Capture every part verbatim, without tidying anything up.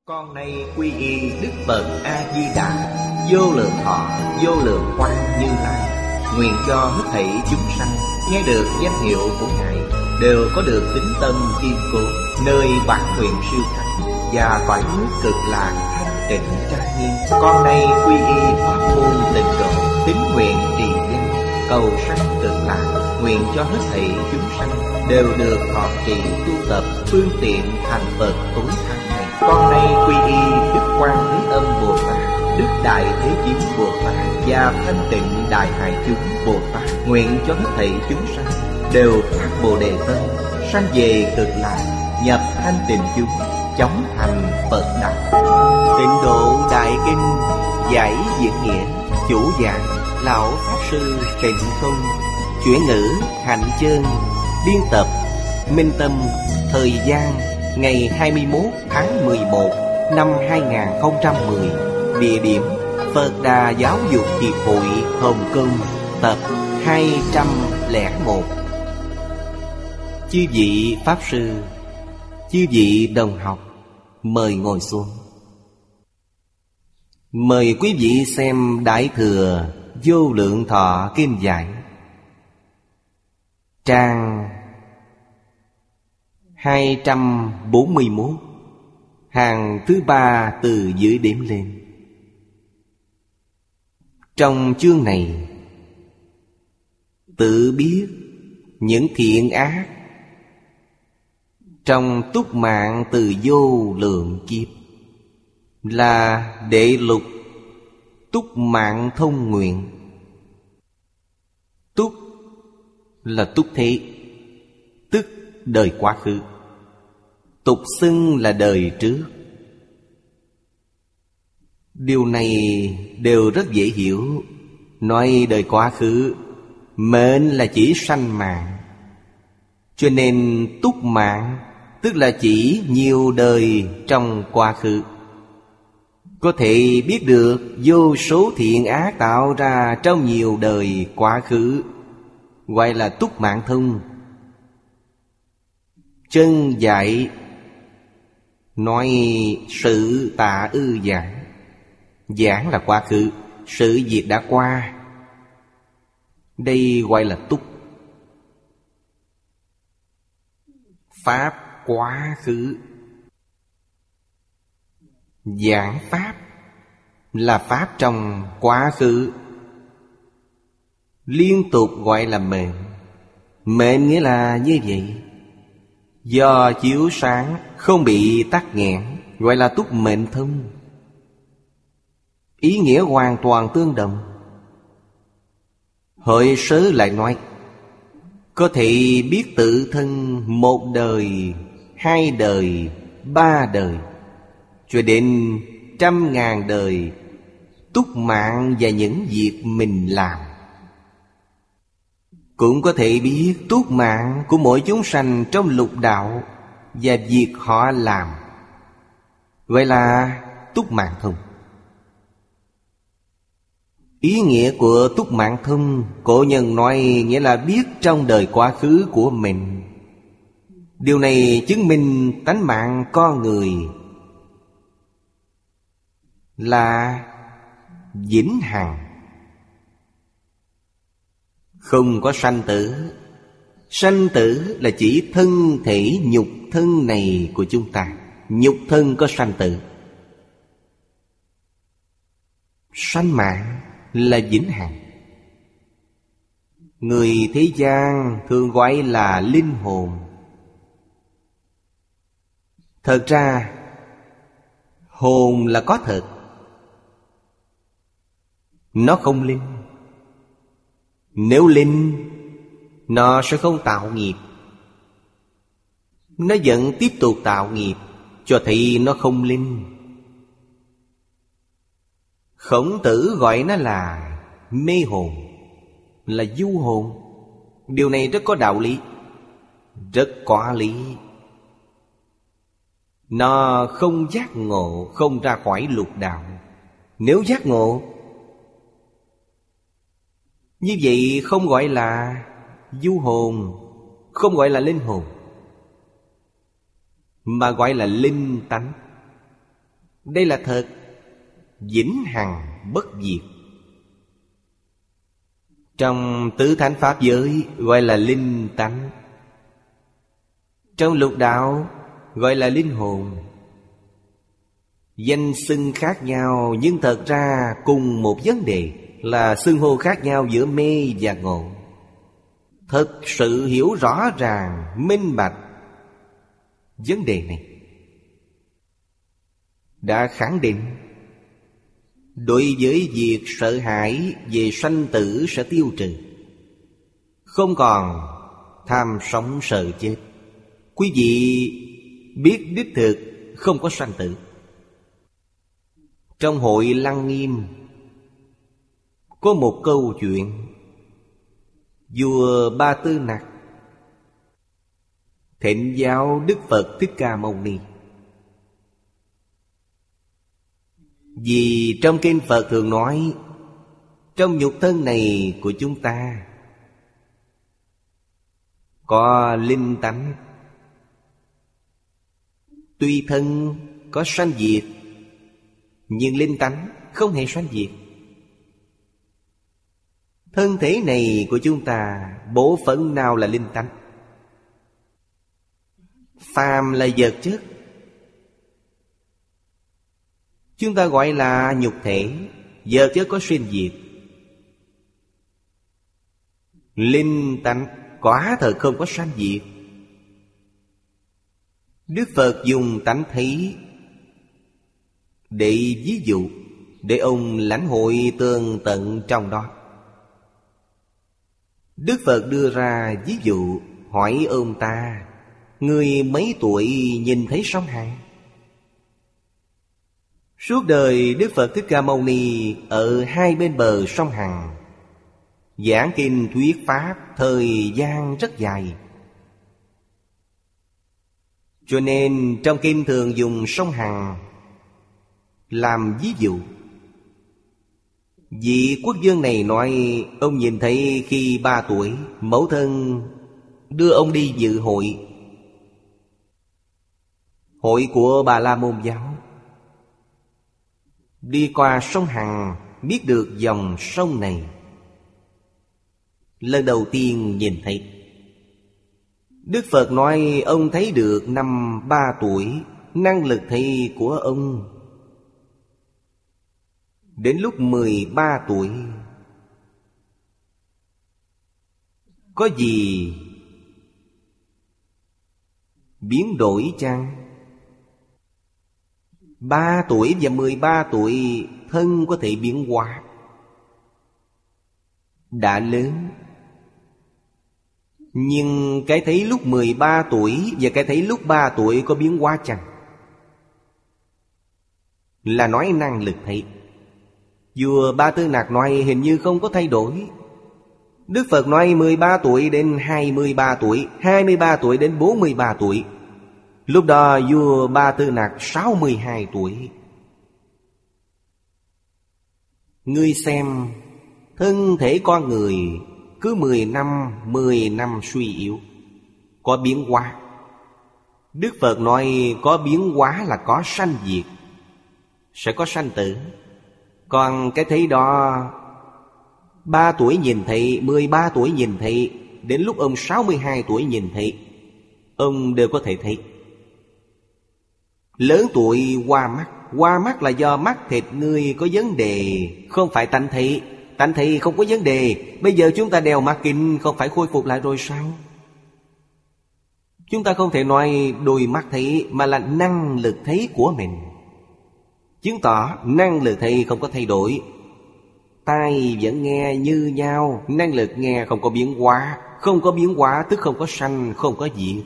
Con nay quy y Đức Phật A Di Đà, vô lượng thọ vô lượng quang Như Lai. Nguyện cho hết thảy chúng sanh nghe được danh hiệu của Ngài đều có được tín tâm kiên cố, nơi bản nguyện siêu thắng và cõi nước cực lạc thanh tịnh trang nghiêm. Con nay quy y pháp môn tịnh độ, tín nguyện trì danh cầu sanh cực lạc. Nguyện cho hết thảy chúng sanh đều được thọ trì tu tập phương tiện thành Phật tối thắng này. Con nay quy y Đức Quan Thế Âm Bồ Tát, Đức Đại Thế Chí Bồ Tát và Thanh Tịnh Đại Hải Chúng Bồ Tát. Nguyện cho hết thảy chúng sanh đều phát Bồ Đề tâm, sanh về cực lạc, nhập thanh tịnh chúng, chóng thành Phật đạo. Tịnh Độ Đại Kinh giải diễn nghĩa, chủ giảng lão pháp sư Trịnh Không, chuyển ngữ Hạnh Chương, biên tập Minh Tâm. Thời gian ngày hai mươi mốt tháng mười một năm hai nghìn không trăm mười. Địa điểm Phật Đà Giáo dục Hiệp hội Hồng Kông. Tập hai trăm lẻ một. Chư vị Pháp Sư, chư vị đồng học, mời ngồi xuống. Mời quý vị xem Đại Thừa Vô Lượng Thọ Kinh Giải, trang hai trăm bốn mươi mốt, hàng thứ ba từ dưới đếm lên. Trong chương này tự biết những thiện ác trong túc mạng từ vô lượng kiếp là đệ lục túc mạng thông nguyện. Túc là túc thế, tức đời quá khứ. Tục xưng là đời trước. Điều này đều rất dễ hiểu. Nói đời quá khứ, mệnh là chỉ sanh mạng, cho nên túc mạng tức là chỉ nhiều đời trong quá khứ. Có thể biết được vô số thiện ác tạo ra trong nhiều đời quá khứ, gọi là túc mạng thông. Chân dạy nói sự tạ ư giảng. Giảng là quá khứ, sự việc đã qua, đây gọi là túc. Pháp quá khứ. Giảng pháp là pháp trong quá khứ, liên tục gọi là mệnh. Mệnh nghĩa là như vậy, do chiếu sáng không bị tắc nghẽn, gọi là túc mệnh thông. Ý nghĩa hoàn toàn tương đồng. Hội sớ lại nói có thể biết tự thân một đời, hai đời, ba đời, cho đến trăm ngàn đời túc mạng và những việc mình làm. Cũng có thể biết túc mạng của mỗi chúng sanh trong lục đạo và việc họ làm, gọi là túc mạng thông. Ý nghĩa của túc mạng thông, cổ nhân nói nghĩa là biết trong đời quá khứ của mình. Điều này chứng minh tánh mạng con người là vĩnh hằng, không có sanh tử. Sanh tử là chỉ thân thể nhục thân này của chúng ta. Nhục thân có sanh tử. Sanh mạng là vĩnh hằng. Người thế gian thường gọi là linh hồn. Thật ra hồn là có thật, nó không linh. Nếu linh, nó sẽ không tạo nghiệp. Nó vẫn tiếp tục tạo nghiệp, cho thấy nó không linh. Khổng Tử gọi nó là mê hồn, là du hồn. Điều này rất có đạo lý, rất có lý. Nó không giác ngộ, không ra khỏi lục đạo. Nếu giác ngộ, như vậy không gọi là du hồn, không gọi là linh hồn, mà gọi là linh tánh. Đây là thật, vĩnh hằng bất diệt. Trong tứ thánh pháp giới gọi là linh tánh, trong lục đạo gọi là linh hồn. Danh xưng khác nhau nhưng thật ra cùng một vấn đề, là xưng hô khác nhau giữa mê và ngộ. Thật sự hiểu rõ ràng, minh bạch vấn đề này, đã khẳng định đối với việc sợ hãi về sanh tử sẽ tiêu trừ, không còn tham sống sợ chết. Quý vị biết đích thực không có sanh tử. Trong hội Lăng Nghiêm có một câu chuyện. Vua Ba Tư Nặc thỉnh giáo Đức Phật Thích Ca Mâu Ni. Vì trong kinh Phật thường nói, trong nhục thân này của chúng ta có linh tánh, tuy thân có sanh diệt, nhưng linh tánh không hề sanh diệt. Thân thể này của chúng ta bộ phận nào là linh tánh? Phàm là vật chất, chúng ta gọi là nhục thể. Vật chất có sinh diệt. Linh tánh quả thật không có sanh diệt. Đức Phật dùng tánh thấy để ví dụ, để ông lãnh hội tường tận trong đó. Đức Phật đưa ra ví dụ, hỏi ông ta: người mấy tuổi nhìn thấy sông Hằng? Suốt đời Đức Phật Thích Ca Mâu Ni ở hai bên bờ sông Hằng, giảng kinh thuyết pháp thời gian rất dài. Cho nên trong kinh thường dùng sông Hằng làm ví dụ. Vị quốc vương này nói ông nhìn thấy khi ba tuổi, mẫu thân đưa ông đi dự hội, hội của Bà La Môn giáo. Đi qua sông Hằng, biết được dòng sông này. Lần đầu tiên nhìn thấy. Đức Phật nói ông thấy được năm ba tuổi, năng lực thấy của ông. Đến lúc mười ba tuổi, có gì biến đổi chăng? Ba tuổi và mười ba tuổi thân có thể biến hóa. Đã lớn. Nhưng cái thấy lúc mười ba tuổi và cái thấy lúc ba tuổi có biến hóa chăng? Là nói năng lực thấy. Vua Ba Tư Nặc nói hình như không có thay đổi. Đức Phật nói mười ba tuổi đến hai mươi ba tuổi, hai mươi ba tuổi đến bốn mươi ba tuổi. Lúc đó vua Ba Tư Nặc sáu mươi hai tuổi. Ngươi xem, thân thể con người cứ mười năm, mười năm suy yếu, có biến hóa. Đức Phật nói có biến hóa là có sanh diệt, sẽ có sanh tử. Còn cái thấy đó, ba tuổi nhìn thấy, mười ba tuổi nhìn thấy, đến lúc ông sáu mươi hai tuổi nhìn thấy, ông đều có thể thấy. Lớn tuổi hoa mắt. Hoa mắt là do mắt thịt ngươi có vấn đề, không phải tánh thị. Tánh thị không có vấn đề. Bây giờ chúng ta đeo mắt kính, không phải khôi phục lại rồi sao? Chúng ta không thể nói đôi mắt thấy, mà là năng lực thấy của mình. Chứng tỏ năng lực thấy không có thay đổi. Tai vẫn nghe như nhau, năng lực nghe không có biến hóa. Không có biến hóa tức không có sanh, không có diệt.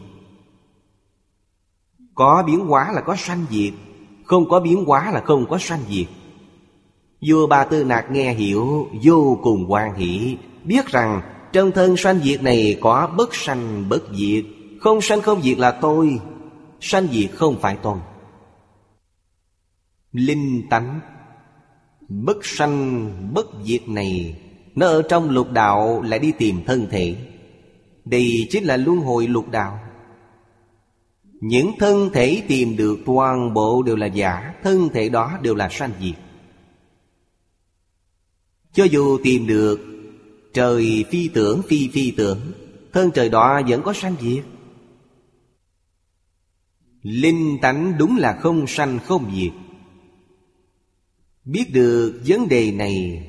Có biến hóa là có sanh diệt, không có biến hóa là không có sanh diệt. Vua Ba Tư Nặc nghe hiểu, vô cùng hoan hỷ, biết rằng trong thân sanh diệt này có bất sanh bất diệt. Không sanh không diệt là tôi, sanh diệt không phải tôi. Linh tánh bất sanh bất diệt này, nó ở trong lục đạo lại đi tìm thân thể. Đây chính là luân hồi lục đạo. Những thân thể tìm được toàn bộ đều là giả. Thân thể đó đều là sanh diệt. Cho dù tìm được trời phi tưởng phi phi tưởng, thân trời đó vẫn có sanh diệt. Linh tánh đúng là không sanh không diệt. Biết được vấn đề này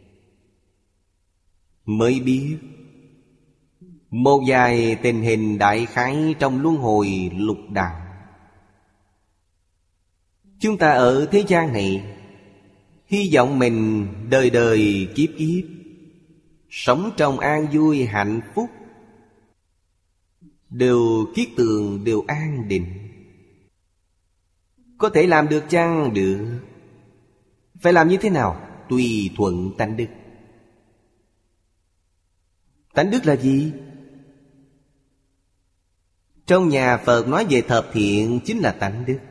mới biết một vài tình hình đại khái trong luân hồi lục đạo. Chúng ta ở thế gian này hy vọng mình đời đời kiếp kiếp sống trong an vui hạnh phúc, đều kiết tường, đều an định. Có thể làm được chăng? Được. Phải làm như thế nào? Tùy thuận tánh đức. Tánh đức là gì? Trong nhà Phật nói về thập thiện chính là tánh đức.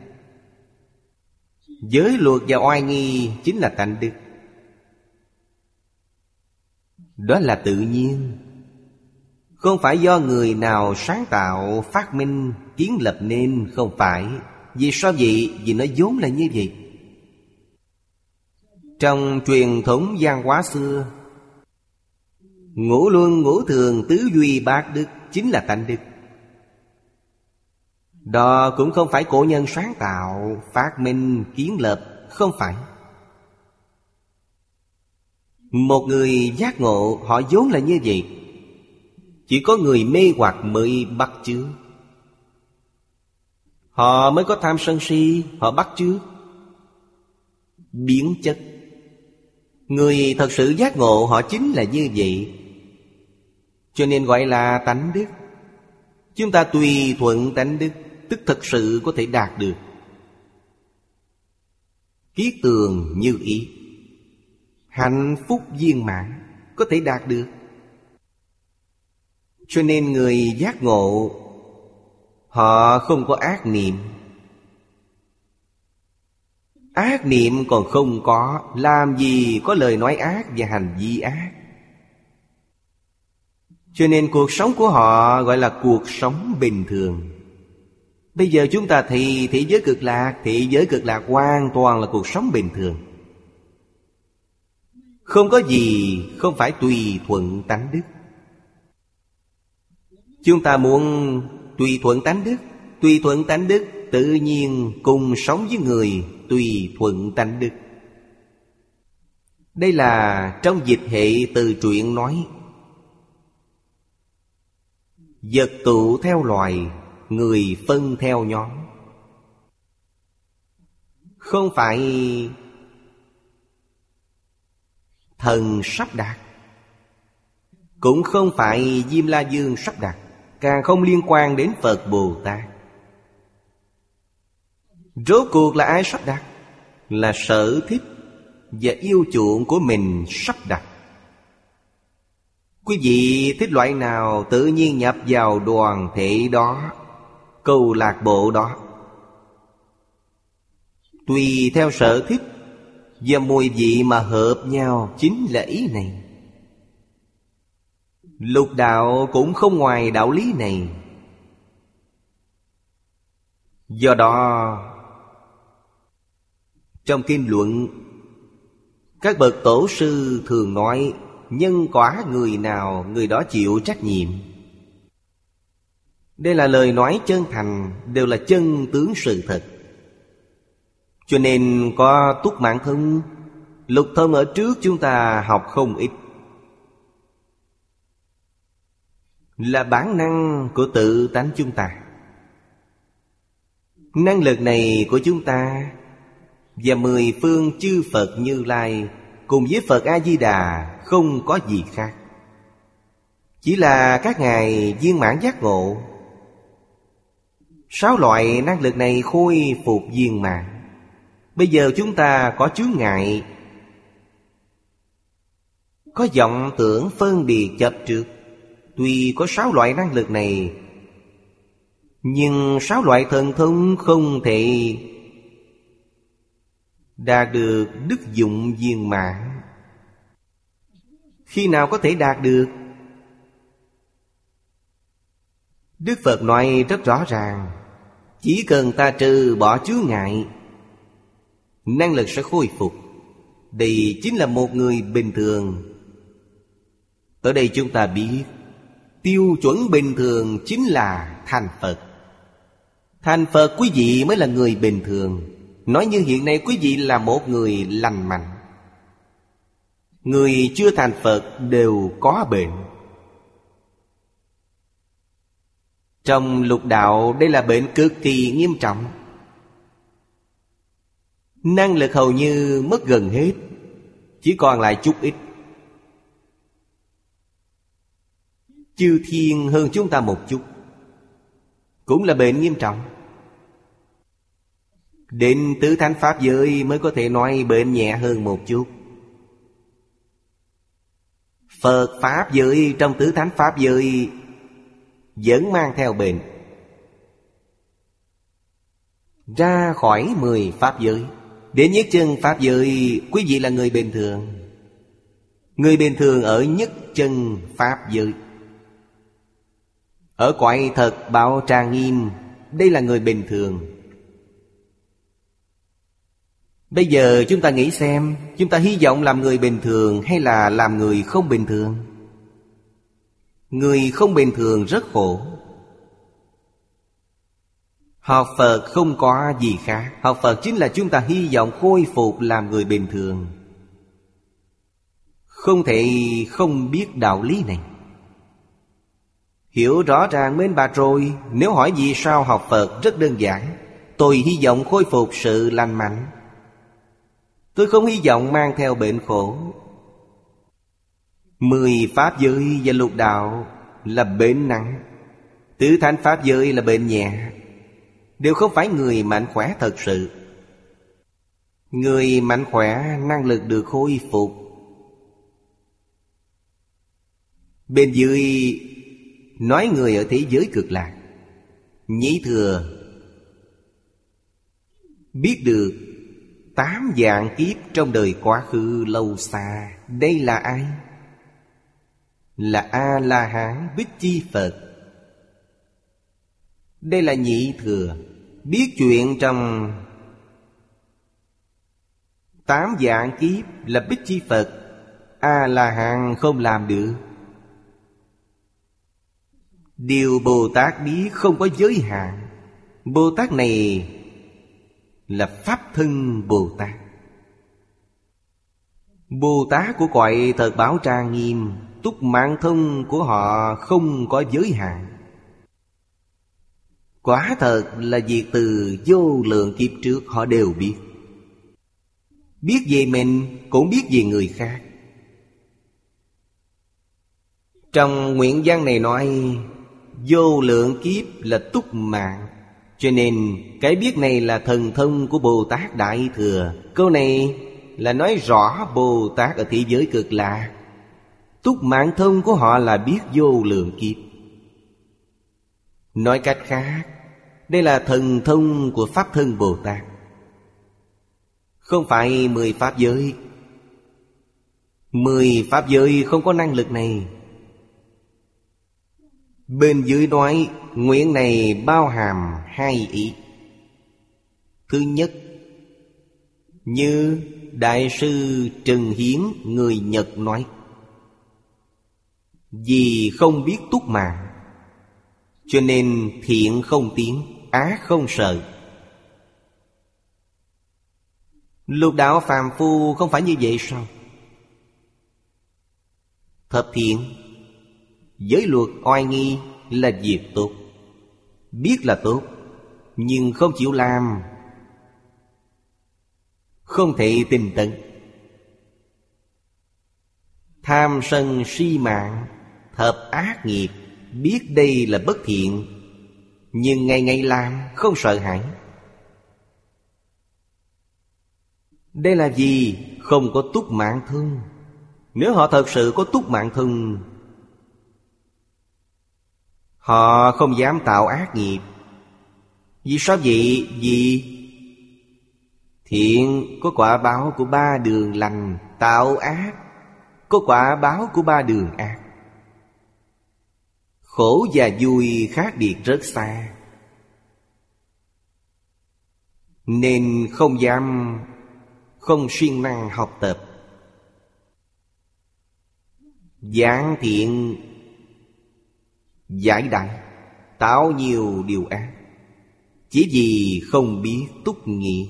Giới luật và oai nghi chính là tánh đức. Đó là tự nhiên, không phải do người nào sáng tạo, phát minh, kiến lập nên. Không phải. Vì sao vậy? Vì nó vốn là như vậy. Trong truyền thống văn hóa xưa, ngũ luân ngũ thường tứ duy bát đức chính là tánh đức. Đó cũng không phải cổ nhân sáng tạo, phát minh, kiến lập. Không phải. Một người giác ngộ họ vốn là như vậy. Chỉ có người mê hoặc mới bắt chước. Họ mới có tham sân si, họ bắt chước, biến chất. Người thật sự giác ngộ họ chính là như vậy. Cho nên gọi là tánh đức. Chúng ta tùy thuận tánh đức, tức thật sự có thể đạt được. Kiết tường như ý, hạnh phúc viên mãn, có thể đạt được. Cho nên người giác ngộ họ không có ác niệm. Ác niệm còn không có, làm gì có lời nói ác và hành vi ác. Cho nên cuộc sống của họ gọi là cuộc sống bình thường. Bây giờ chúng ta thì thế giới cực lạc, thế giới cực lạc hoàn toàn là cuộc sống bình thường. Không có gì không phải tùy thuận tánh đức. Chúng ta muốn tùy thuận tánh đức, tùy thuận tánh đức tự nhiên cùng sống với người tùy thuận tánh đức. Đây là trong dịch hệ từ truyện nói: vật tụ theo loài, người phân theo nhóm. Không phải thần sắp đặt, cũng không phải Diêm La Dương sắp đặt, càng không liên quan đến Phật Bồ Tát. Rốt cuộc là ai sắp đặt? Là sở thích và yêu chuộng của mình sắp đặt. Quý vị thích loại nào tự nhiên nhập vào đoàn thể đó, câu lạc bộ đó. Tùy theo sở thích và mùi vị mà hợp nhau, chính là ý này. Lục đạo cũng không ngoài đạo lý này. Do đó trong kinh luận, các bậc tổ sư thường nói: nhân quả người nào, người đó chịu trách nhiệm. Đây là lời nói chân thành, đều là chân tướng sự thật. Cho nên có Túc Mạng Thông, Lục Thông ở trước chúng ta học không ít. Là bản năng của tự tánh chúng ta. Năng lực này của chúng ta và mười phương chư Phật Như Lai cùng với Phật A-di-đà không có gì khác. Chỉ là các ngài viên mãn giác ngộ. Sáu loại năng lực này khôi phục viên mãn. Bây giờ chúng ta có chướng ngại, có vọng tưởng phân biệt chấp trước. Tuy có sáu loại năng lực này, nhưng sáu loại thần thông không thể đạt được đức dụng viên mãn. Khi nào có thể đạt được? Đức Phật nói rất rõ ràng: Chỉ cần ta trừ bỏ chướng ngại, năng lực sẽ khôi phục. Đây chính là một người bình thường. Ở đây chúng ta biết tiêu chuẩn bình thường chính là thành Phật. Thành Phật quý vị mới là người bình thường. Nói như hiện nay quý vị là một người lành mạnh. Người chưa thành Phật đều có bệnh. Trong lục đạo đây là bệnh cực kỳ nghiêm trọng. Năng lực hầu như mất gần hết, chỉ còn lại chút ít. Chư thiên hơn chúng ta một chút, cũng là bệnh nghiêm trọng. Đến tứ thánh pháp giới mới có thể nói bệnh nhẹ hơn một chút. Phật pháp giới trong tứ thánh pháp giới vẫn mang theo bệnh. Ra khỏi mười pháp giới, đến nhất chân pháp giới, quý vị là người bình thường. Người bình thường ở nhất chân pháp giới. Ở cõi thật bảo trang nghiêm, đây là người bình thường. Bây giờ chúng ta nghĩ xem, chúng ta hy vọng làm người bình thường hay là làm người không bình thường? Người không bình thường rất khổ. Học Phật không có gì khác. Học Phật chính là chúng ta hy vọng khôi phục làm người bình thường. Không thể không biết đạo lý này. Hiểu rõ ràng minh bạch rồi. Nếu hỏi vì sao học Phật, rất đơn giản. Tôi hy vọng khôi phục sự lành mạnh. Tôi không hy vọng mang theo bệnh khổ. Mười pháp giới và lục đạo là bệnh nặng, tứ thánh pháp giới là bệnh nhẹ. Đều không phải người mạnh khỏe thật sự. Người mạnh khỏe năng lực được khôi phục. Bên dưới nói người ở thế giới cực lạc. Nhĩ Thừa biết được tám vạn kiếp trong đời quá khứ lâu xa. Đây là ai? Là A-la-hán Bích Chi Phật. Đây là Nhị Thừa, biết chuyện trong tám vạn kiếp là Bích Chi Phật. A-la-hán không làm được. Điều Bồ Tát biết không có giới hạn. Bồ Tát này là Pháp Thân Bồ Tát. Bồ Tát của cõi thật bảo trang nghiêm, túc mạng thông của họ không có giới hạn. Quả thật là việc từ vô lượng kiếp trước họ đều biết. Biết về mình cũng biết về người khác. Trong nguyện văn này nói vô lượng kiếp là túc mạng, cho nên cái biết này là thần thông của Bồ Tát Đại Thừa. Câu này là nói rõ Bồ Tát ở thế giới cực lạc. Túc mạng thông của họ là biết vô lượng kiếp. Nói cách khác, đây là thần thông của Pháp Thân Bồ Tát. Không phải mười pháp giới. Mười pháp giới không có năng lực này. Bên dưới nói nguyện này bao hàm hai ý. Thứ nhất, như Đại sư Trần Hiến người Nhật nói, vì không biết túc mạng, cho nên thiện không tiến, ác không sợ. Lục đạo phàm phu không phải như vậy sao? Thập thiện, giới luật oai nghi là việc tốt. Biết là tốt, nhưng không chịu làm, không thể tinh tấn. Tham sân si mạng, thập ác nghiệp, biết đây là bất thiện, nhưng ngày ngày làm không sợ hãi. Đây là gì? Không có túc mạng thông. Nếu họ thật sự có túc mạng thông, họ không dám tạo ác nghiệp. Vì sao vậy? Vì thiện có quả báo của ba đường lành, tạo ác có quả báo của ba đường ác. Khổ và vui khác biệt rất xa. nên không dám, không siêng năng học tập. Giảng thiện giải đãi, tạo nhiều điều ác, chỉ vì không biết túc nghị.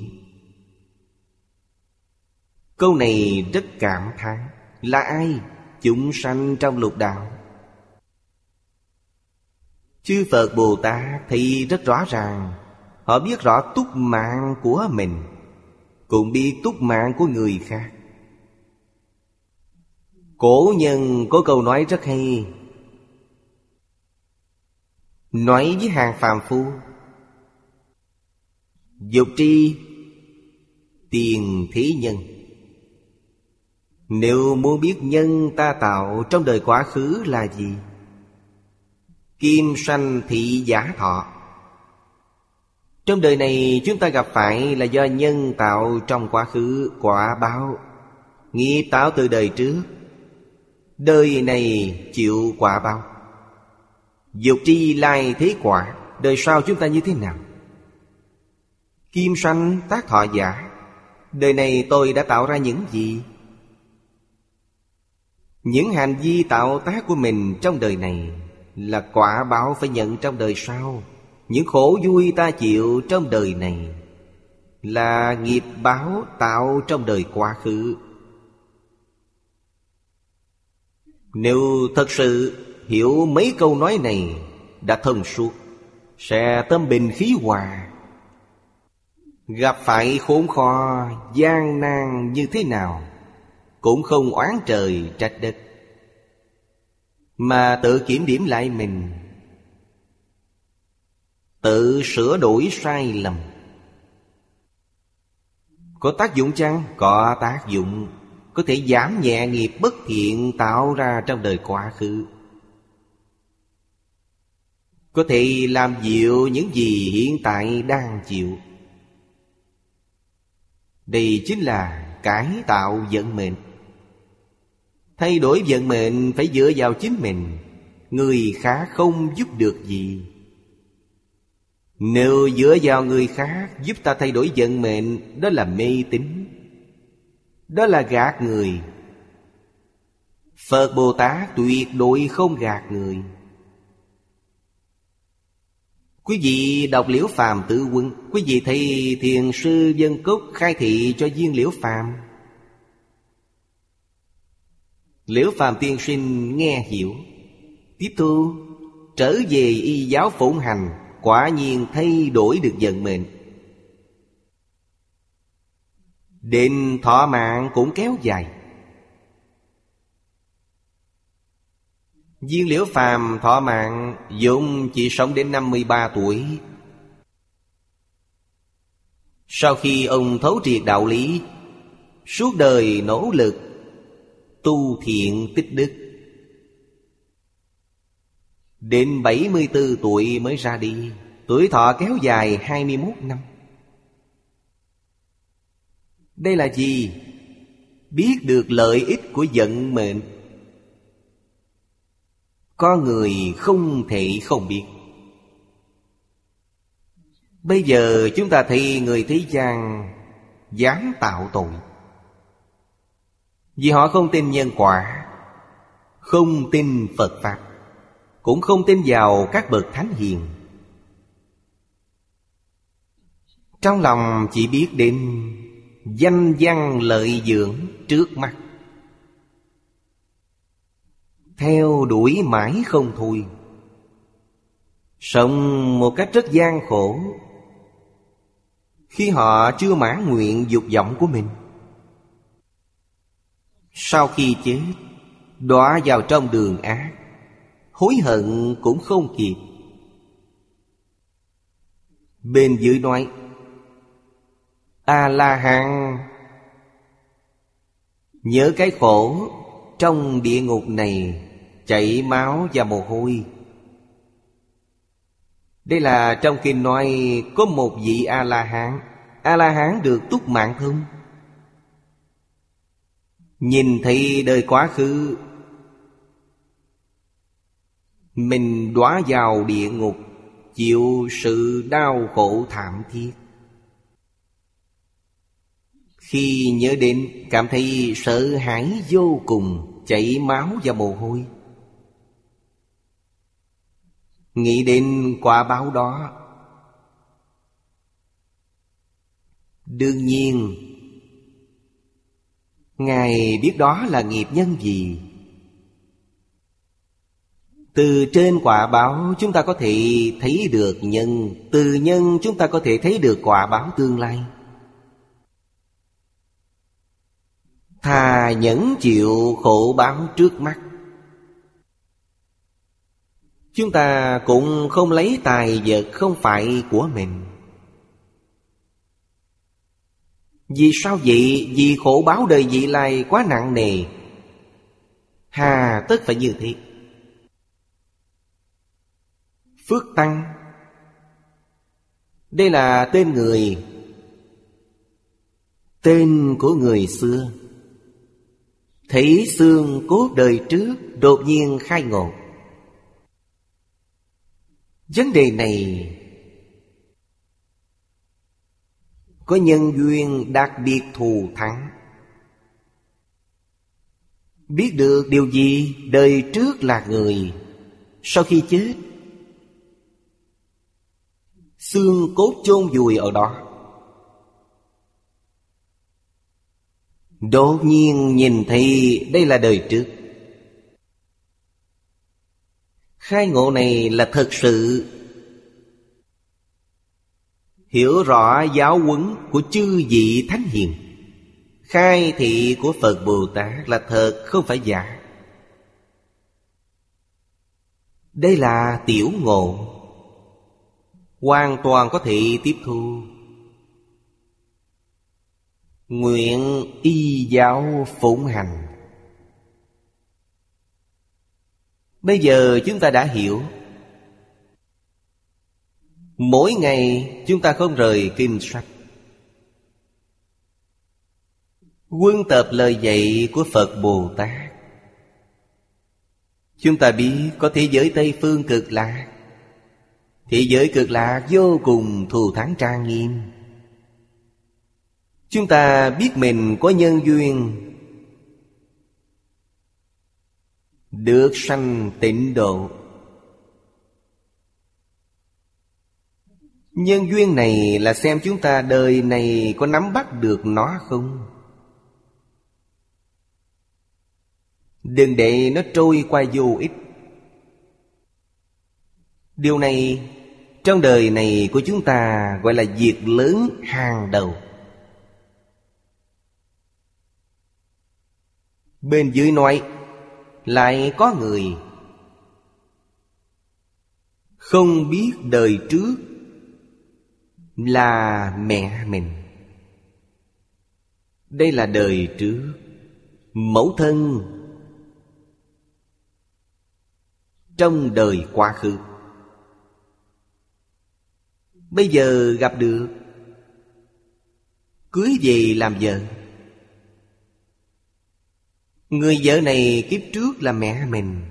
Câu này rất cảm thán. Là ai? Chúng sanh trong lục đạo. Chư Phật Bồ Tát thì rất rõ ràng. Họ biết rõ túc mạng của mình, cũng biết túc mạng của người khác. Cổ nhân có câu nói rất hay, nói với hàng phàm phu: dục tri tiền thế nhân. Nếu muốn biết nhân ta tạo trong đời quá khứ là gì, kim sanh thị giả thọ. Trong đời này chúng ta gặp phải là do nhân tạo trong quá khứ, quả báo nghiệp tạo từ đời trước, đời này chịu quả báo. Dục tri lai thế quả, đời sau chúng ta như thế nào? Kim sanh tác thọ giả, đời này tôi đã tạo ra những gì? Những hành vi tạo tác của mình trong đời này là quả báo phải nhận trong đời sau. Những khổ vui ta chịu trong đời này là nghiệp báo tạo trong đời quá khứ. Nếu thật sự hiểu mấy câu nói này đã thông suốt, sẽ tâm bình khí hòa. Gặp phải khốn khó, gian nan như thế nào cũng không oán trời trách đất, mà tự kiểm điểm lại mình, tự sửa đổi sai lầm. Có tác dụng chăng? Có tác dụng. Có thể giảm nhẹ nghiệp bất thiện tạo ra trong đời quá khứ, có thể làm dịu những gì hiện tại đang chịu. Đây chính là cải tạo vận mệnh. Thay đổi vận mệnh phải dựa vào chính mình, người khác không giúp được gì. Nếu dựa vào người khác giúp ta thay đổi vận mệnh, đó là mê tín, đó là gạt người. Phật Bồ Tát tuyệt đối không gạt người. Quý vị đọc Liễu Phàm Tự Quân, quý vị thấy Thiền sư Vân Cốc khai thị cho viên Liễu Phàm. Liễu Phàm tiên sinh nghe hiểu, tiếp thu, trở về y giáo phụng hành, quả nhiên thay đổi được vận mệnh. Đến thọ mạng cũng kéo dài. Viên Liễu Phàm thọ mạng Dụng chỉ sống đến năm mươi ba tuổi. Sau khi ông thấu triệt đạo lý, suốt đời nỗ lực tu thiện tích đức, đến bảy mươi tư tuổi mới ra đi. Tuổi thọ kéo dài hai mươi mốt năm. Đây là gì? Biết được lợi ích của vận mệnh. Con người không thể không biết. Bây giờ chúng ta thấy người thế gian dám tạo tội, vì họ không tin nhân quả, không tin Phật Pháp, cũng không tin vào các bậc thánh hiền. Trong lòng chỉ biết đến danh văn lợi dưỡng trước mắt, theo đuổi mãi không thôi, sống một cách rất gian khổ. Khi họ chưa mãn nguyện dục vọng của mình, sau khi chết đọa vào trong đường ác, hối hận cũng không kịp. Bên dưới nói A-la-hán, nhớ cái khổ trong địa ngục này chảy máu và mồ hôi. Đây là trong kinh nói có một vị A-la-hán. A-la-hán được túc mạng thông, nhìn thấy đời quá khứ, mình đọa vào địa ngục, chịu sự đau khổ thảm thiết. Khi nhớ đến cảm thấy sợ hãi vô cùng, chảy máu và mồ hôi. Nghĩ đến quả báo đó, đương nhiên Ngài biết đó là nghiệp nhân gì. Từ trên quả báo chúng ta có thể thấy được nhân, từ nhân chúng ta có thể thấy được quả báo tương lai. Thà nhẫn chịu khổ báo trước mắt, chúng ta cũng không lấy tài vật không phải của mình. Vì sao vậy? Vì khổ báo đời vị lai quá nặng nề, hà tất phải như thế. Phước Tăng, đây là tên người, tên của người xưa. Thấy xương cốt đời trước đột nhiên khai ngộ. Vấn đề này có nhân duyên đặc biệt thù thắng. Biết được điều gì? Đời trước là người, sau khi chết xương cốt chôn vùi ở đó. Đột nhiên nhìn thấy đây là đời trước. Khai ngộ này là thật sự. Hiểu rõ giáo huấn của chư vị thánh hiền, khai thị của Phật Bồ Tát là thật, không phải giả. Đây là tiểu ngộ, hoàn toàn có thể tiếp thu. Nguyện y giáo phụng hành. Bây giờ chúng ta đã hiểu. Mỗi ngày chúng ta không rời kinh sách, quân tập lời dạy của Phật Bồ Tát. Chúng ta biết có thế giới Tây Phương Cực Lạc. Thế giới Cực Lạc vô cùng thù thắng trang nghiêm. Chúng ta biết mình có nhân duyên được sanh tịnh độ. Nhân duyên này là xem chúng ta đời này có nắm bắt được nó không. Đừng để nó trôi qua vô ích. Điều này trong đời này của chúng ta gọi là việc lớn hàng đầu. Bên dưới nói lại có người không biết đời trước là mẹ mình. Đây là đời trước, mẫu thân trong đời quá khứ. Bây giờ gặp được, cưới về làm vợ. Người vợ này kiếp trước là mẹ mình.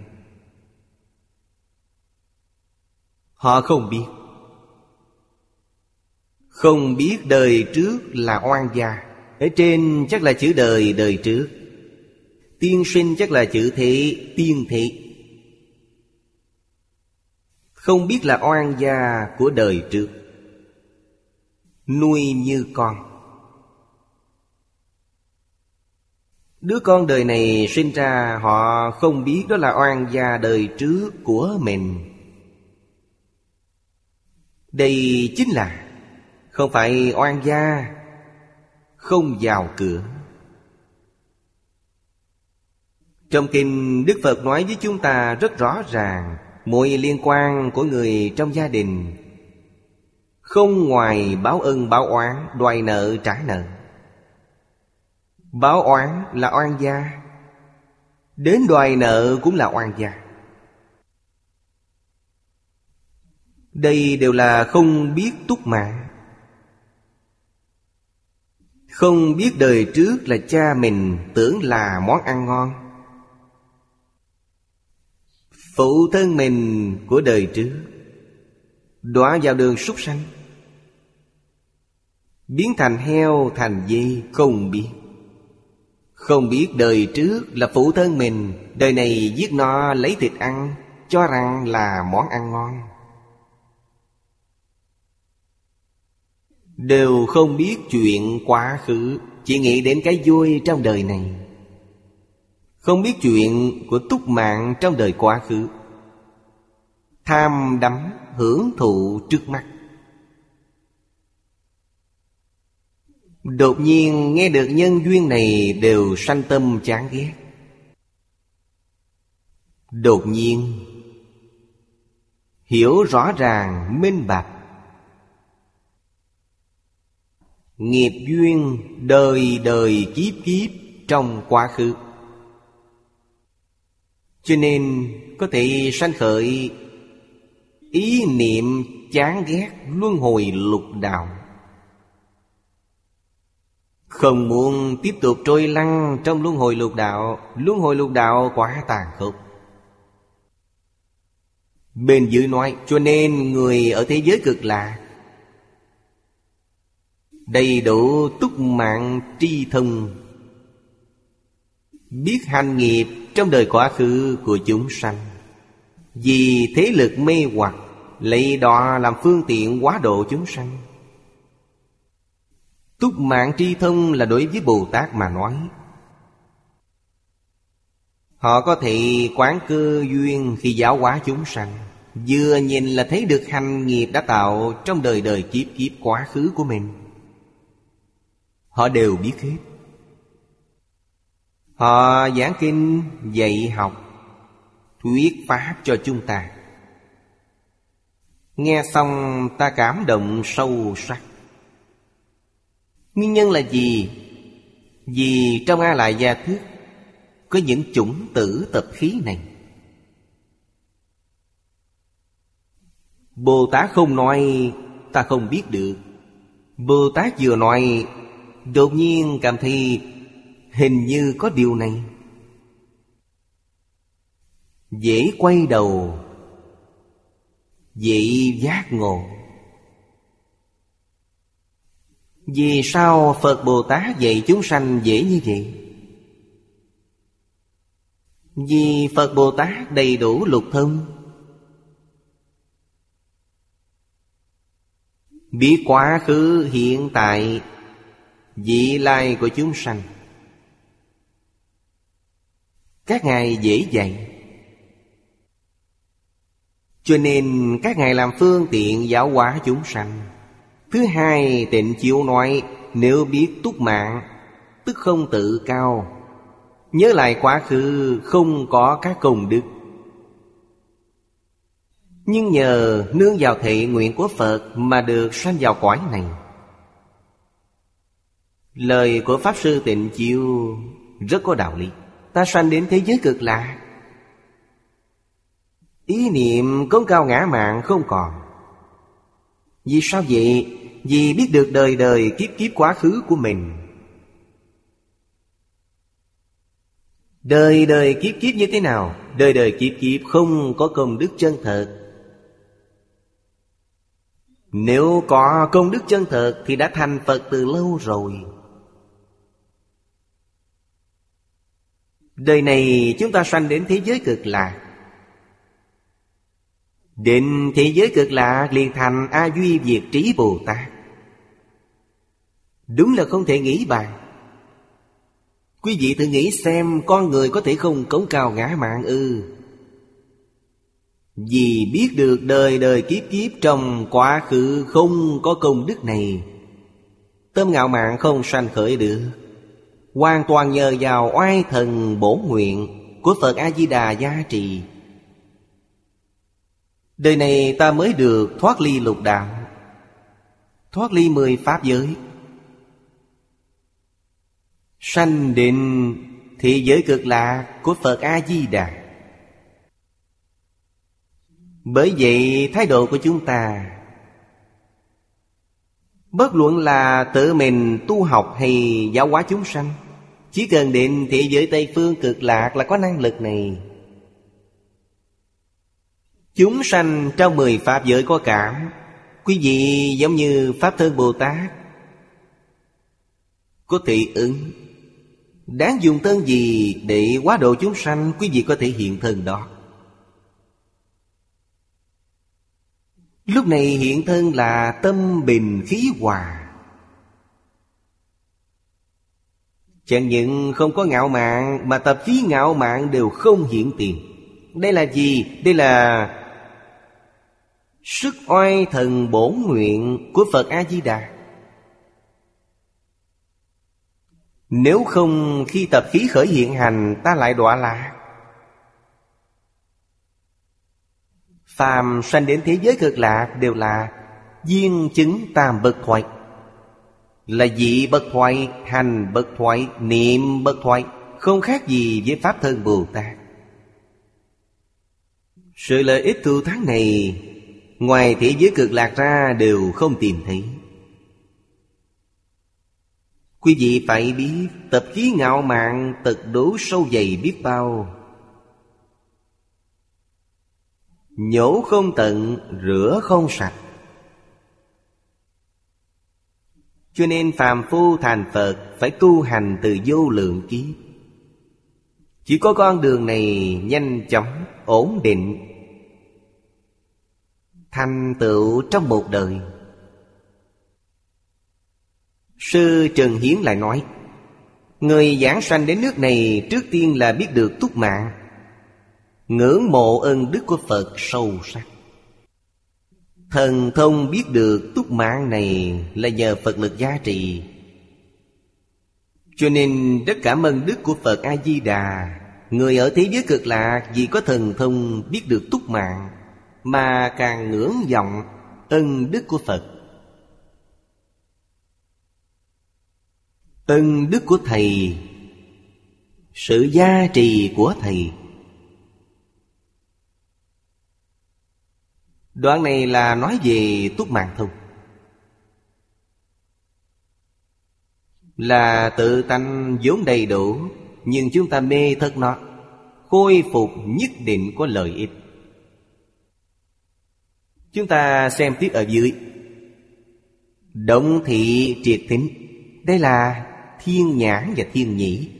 Họ không biết. Không biết đời trước là oan gia. Ở trên chắc là chữ đời đời trước. Tiên sinh chắc là chữ thế tiên thế. Không biết là oan gia của đời trước, nuôi như con. Đứa con đời này sinh ra họ không biết đó là oan gia đời trước của mình. Đây chính là không phải oan gia, không vào cửa. Trong kinh Đức Phật nói với chúng ta rất rõ ràng, mọi liên quan của người trong gia đình không ngoài báo ân báo oán, đòi nợ trả nợ. Báo oán là oan gia, đến đòi nợ cũng là oan gia. Đây đều là không biết túc mạng. Không biết đời trước là cha mình tưởng là món ăn ngon. Phụ thân mình của đời trước đọa vào đường súc sanh. biến thành heo thành dê không biết. Không biết đời trước là phụ thân mình, đời này giết nó lấy thịt ăn, cho rằng là món ăn ngon. Đều không biết chuyện quá khứ, chỉ nghĩ đến cái vui trong đời này. Không biết chuyện của túc mạng trong đời quá khứ. Tham đắm hưởng thụ trước mắt. Đột nhiên nghe được nhân duyên này đều sanh tâm chán ghét. Đột nhiên hiểu rõ ràng minh bạch. Nghiệp duyên đời đời kiếp kiếp trong quá khứ, cho nên có thể sanh khởi ý niệm chán ghét luân hồi lục đạo. Không muốn tiếp tục trôi lăn trong luân hồi lục đạo. Luân hồi lục đạo quá tàn khốc. Bên dưới nói, cho nên người ở thế giới cực lạc đầy đủ túc mạng tri thông, biết hành nghiệp trong đời quá khứ của chúng sanh. Vì thế lực mê hoặc, lấy đó làm phương tiện quá độ chúng sanh. Túc mạng tri thông là đối với Bồ Tát mà nói. Họ có thể quán cơ duyên khi giáo hóa chúng sanh. Vừa nhìn là thấy được hành nghiệp đã tạo trong đời đời kiếp kiếp quá khứ của mình. Họ đều biết hết. Họ giảng kinh, dạy học, thuyết pháp cho chúng ta. Nghe xong ta cảm động sâu sắc. Nguyên nhân là gì? Vì trong A Lại Gia Thức có những chủng tử tập khí này. Bồ Tát không nói ta không biết được. Bồ Tát vừa nói, đột nhiên cảm thấy hình như có điều này. Dễ quay đầu, dễ giác ngộ. Vì sao Phật Bồ Tát dạy chúng sanh dễ như vậy? Vì Phật Bồ Tát đầy đủ lục thông, biết quá khứ hiện tại vị lai của chúng sanh. Các ngài dễ dạy, cho nên các ngài làm phương tiện giáo hóa chúng sanh. Thứ hai, Tịnh Chiếu nói, nếu biết túc mạng, tức không tự cao, nhớ lại quá khứ không có các công đức. Nhưng nhờ nương vào thệ nguyện của Phật mà được sanh vào cõi này. Lời của Pháp Sư Tịnh Chiêu rất có đạo lý. Ta sanh đến thế giới cực lạc, ý niệm cống cao ngã mạn không còn. Vì sao vậy? Vì biết được đời đời kiếp kiếp quá khứ của mình. Đời đời kiếp kiếp như thế nào? Đời đời kiếp kiếp không có công đức chân thật. Nếu có công đức chân thật thì đã thành Phật từ lâu rồi. Đời này chúng ta sanh đến thế giới cực lạc. Đến thế giới cực lạc liền thành A Duy Diệt Trí Bồ Tát. Đúng là không thể nghĩ bàn. Quý vị thử nghĩ xem, con người có thể không cống cao ngã mạn ư? Vì biết được đời đời kiếp kiếp trong quá khứ không có công đức này, tâm ngạo mạn không sanh khởi được. Hoàn toàn nhờ vào oai thần bổn nguyện của Phật A-di-đà gia trì. Đời này ta mới được thoát ly lục đạo, thoát ly mười pháp giới, sanh đến thế giới cực lạc của Phật A-di-đà. Bởi vậy thái độ của chúng ta, bất luận là tự mình tu học hay giáo hóa chúng sanh, chỉ cần đến thế giới Tây Phương cực lạc là có năng lực này. Chúng sanh trong mười pháp giới có cảm. Quý vị giống như Pháp Thân Bồ Tát, có thể ứng. Đáng dùng thân gì để hóa độ chúng sanh, quý vị có thể hiện thân đó. Lúc này hiện thân là tâm bình khí hòa. Chẳng những không có ngạo mạn, mà tập khí ngạo mạn đều không hiện tiền. Đây là gì? Đây là sức oai thần bổn nguyện của Phật A-di-đà. Nếu không khi tập khí khởi hiện hành, ta lại đọa lạc. Phàm sanh đến thế giới cực lạc đều là viên chứng tam bậc thoại. Là vị bậc thoại, hành bậc thoại, niệm bậc thoại, không khác gì với Pháp Thân Bồ Tát. Sự lợi ích thù thắng này ngoài thế giới cực lạc ra đều không tìm thấy. Quý vị phải biết tập khí ngạo mạn tật đố sâu dày biết bao. Nhổ không tận, rửa không sạch. Cho nên phàm phu thành Phật phải tu hành từ vô lượng kiếp. Chỉ có con đường này nhanh chóng, ổn định, thành tựu trong một đời. Sư Trần Hiến lại nói, người giảng sanh đến nước này trước tiên là biết được túc mạng, ngưỡng mộ ân đức của Phật sâu sắc. Thần thông biết được túc mạng này là nhờ Phật lực gia trì. Cho nên rất cảm ơn đức của Phật A-di-đà. Người ở thế giới cực lạc vì có thần thông biết được túc mạng, mà càng ngưỡng vọng ân đức của Phật. Ân đức của Thầy, sự gia trì của Thầy. Đoạn này là nói về túc mạng thông. Là tự tánh vốn đầy đủ, nhưng chúng ta mê thất nó, khôi phục nhất định có lợi ích. Chúng ta xem tiếp ở dưới. Động thị triệt tính, đây là thiên nhãn và thiên nhĩ.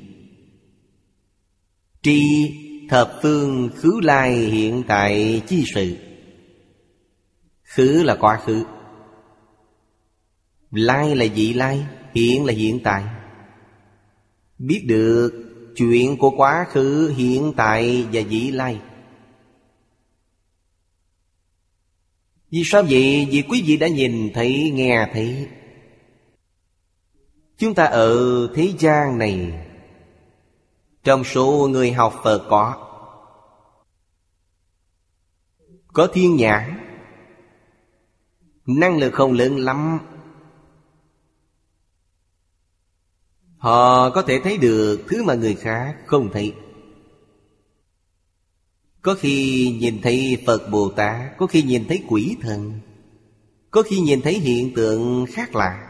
Tri thập phương khứ lai hiện tại chi sự. Khứ là quá khứ, lai là vị lai, hiện là hiện tại. Biết được chuyện của quá khứ, hiện tại và vị lai. Vì sao vậy? Vì quý vị đã nhìn thấy, nghe thấy. Chúng ta ở thế gian này, trong số người học Phật có Có thiên nhãn, năng lực không lớn lắm. Họ có thể thấy được thứ mà người khác không thấy. Có khi nhìn thấy Phật Bồ Tát, có khi nhìn thấy quỷ thần, có khi nhìn thấy hiện tượng khác lạ.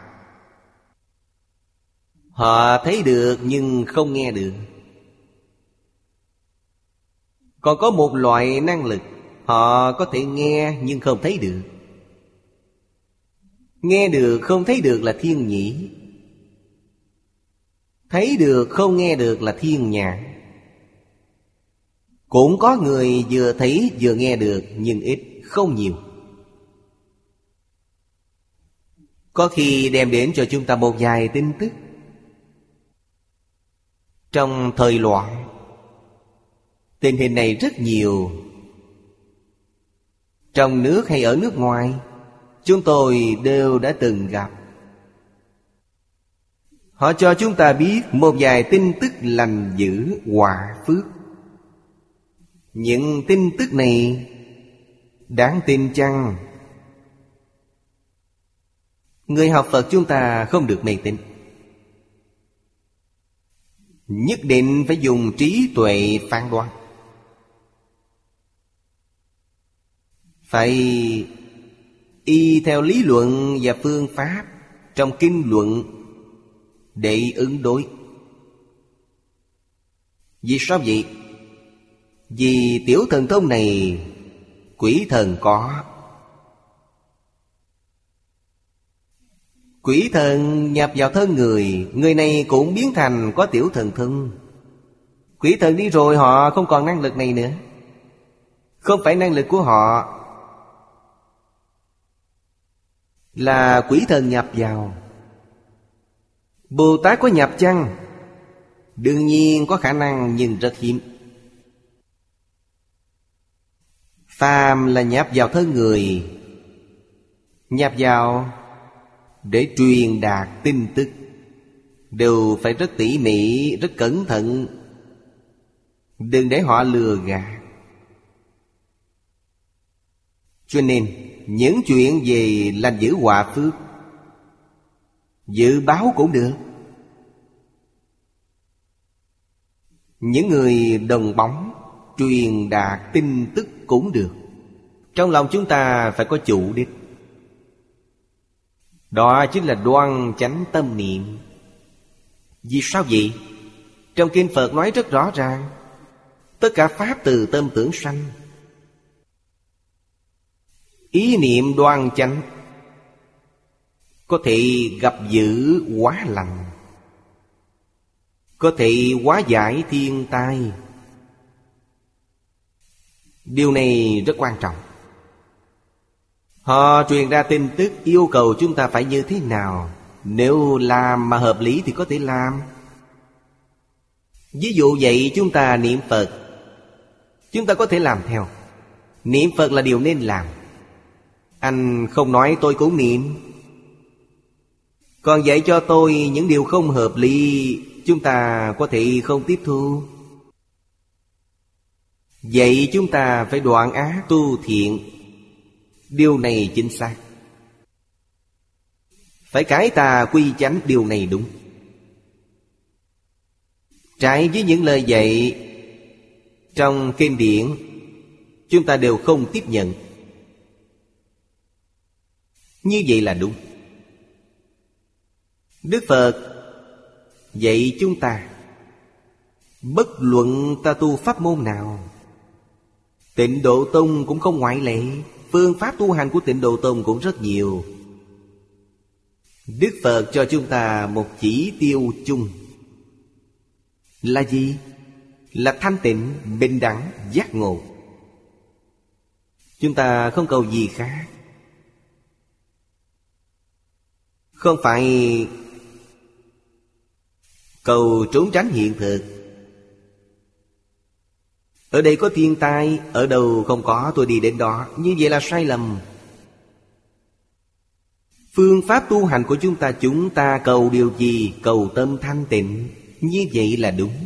Họ thấy được nhưng không nghe được. Còn có một loại năng lực, họ có thể nghe nhưng không thấy được. Nghe được không thấy được là thiên nhĩ, thấy được không nghe được là thiên nhãn. Cũng có người vừa thấy vừa nghe được, nhưng ít, không nhiều. Có khi đem đến cho chúng ta một vài tin tức. Trong thời loạn, tình hình này rất nhiều. Trong nước hay ở nước ngoài, chúng tôi đều đã từng gặp. Họ cho chúng ta biết một vài tin tức lành dữ, hòa phước. Những tin tức này đáng tin chăng? Người học Phật chúng ta không được mê tín. Nhất định phải dùng trí tuệ phán đoán. Phải y theo lý luận và phương pháp trong kinh luận để ứng đối. Vì sao vậy? Vì tiểu thần thông này quỷ thần có, Quỷ thần nhập vào thân người, người này cũng biến thành có tiểu thần thông. Quỷ thần đi rồi họ không còn năng lực này nữa. Không phải năng lực của họ, là quỷ thần nhập vào. Bồ Tát có nhập chăng? Đương nhiên có khả năng nhưng rất hiếm. Phàm là nhập vào thân người, nhập vào để truyền đạt tin tức, đều phải rất tỉ mỉ, rất cẩn thận, đừng để họ lừa gạt. Cho nên những chuyện về lành dữ họa phước, dự báo cũng được. Những người đồng bóng truyền đạt tin tức cũng được. Trong lòng chúng ta phải có chủ đích. Đó chính là đoan chánh tâm niệm. Vì sao vậy? Trong kinh Phật nói rất rõ ràng, tất cả pháp từ tâm tưởng sanh. Ý niệm đoan chánh có thể gặp dữ hóa lành, có thể hóa giải thiên tai. Điều này rất quan trọng. Họ truyền ra tin tức yêu cầu chúng ta phải như thế nào. Nếu làm mà hợp lý thì có thể làm. Ví dụ vậy, chúng ta niệm Phật, chúng ta có thể làm theo. Niệm Phật là điều nên làm. Anh không nói tôi cũng niệm. Còn dạy cho tôi những điều không hợp lý, chúng ta có thể không tiếp thu. Vậy chúng ta phải đoạn ác tu thiện. Điều này chính xác. Phải cải tà quy chánh, điều này đúng. Trái với những lời dạy trong kinh điển, chúng ta đều không tiếp nhận. Như vậy là đúng. Đức Phật dạy chúng ta, bất luận ta tu pháp môn nào, Tịnh Độ Tông cũng không ngoại lệ. Phương pháp tu hành của Tịnh Độ Tông cũng rất nhiều. Đức Phật cho chúng ta một chỉ tiêu chung. Là gì? Là thanh tịnh, bình đẳng, giác ngộ. Chúng ta không cầu gì khác. Không phải cầu trốn tránh hiện thực. Ở đây có thiên tai, ở đâu không có tôi đi đến đó. Như vậy là sai lầm. Phương pháp tu hành của chúng ta, chúng ta cầu điều gì? Cầu tâm thanh tịnh. Như vậy là đúng.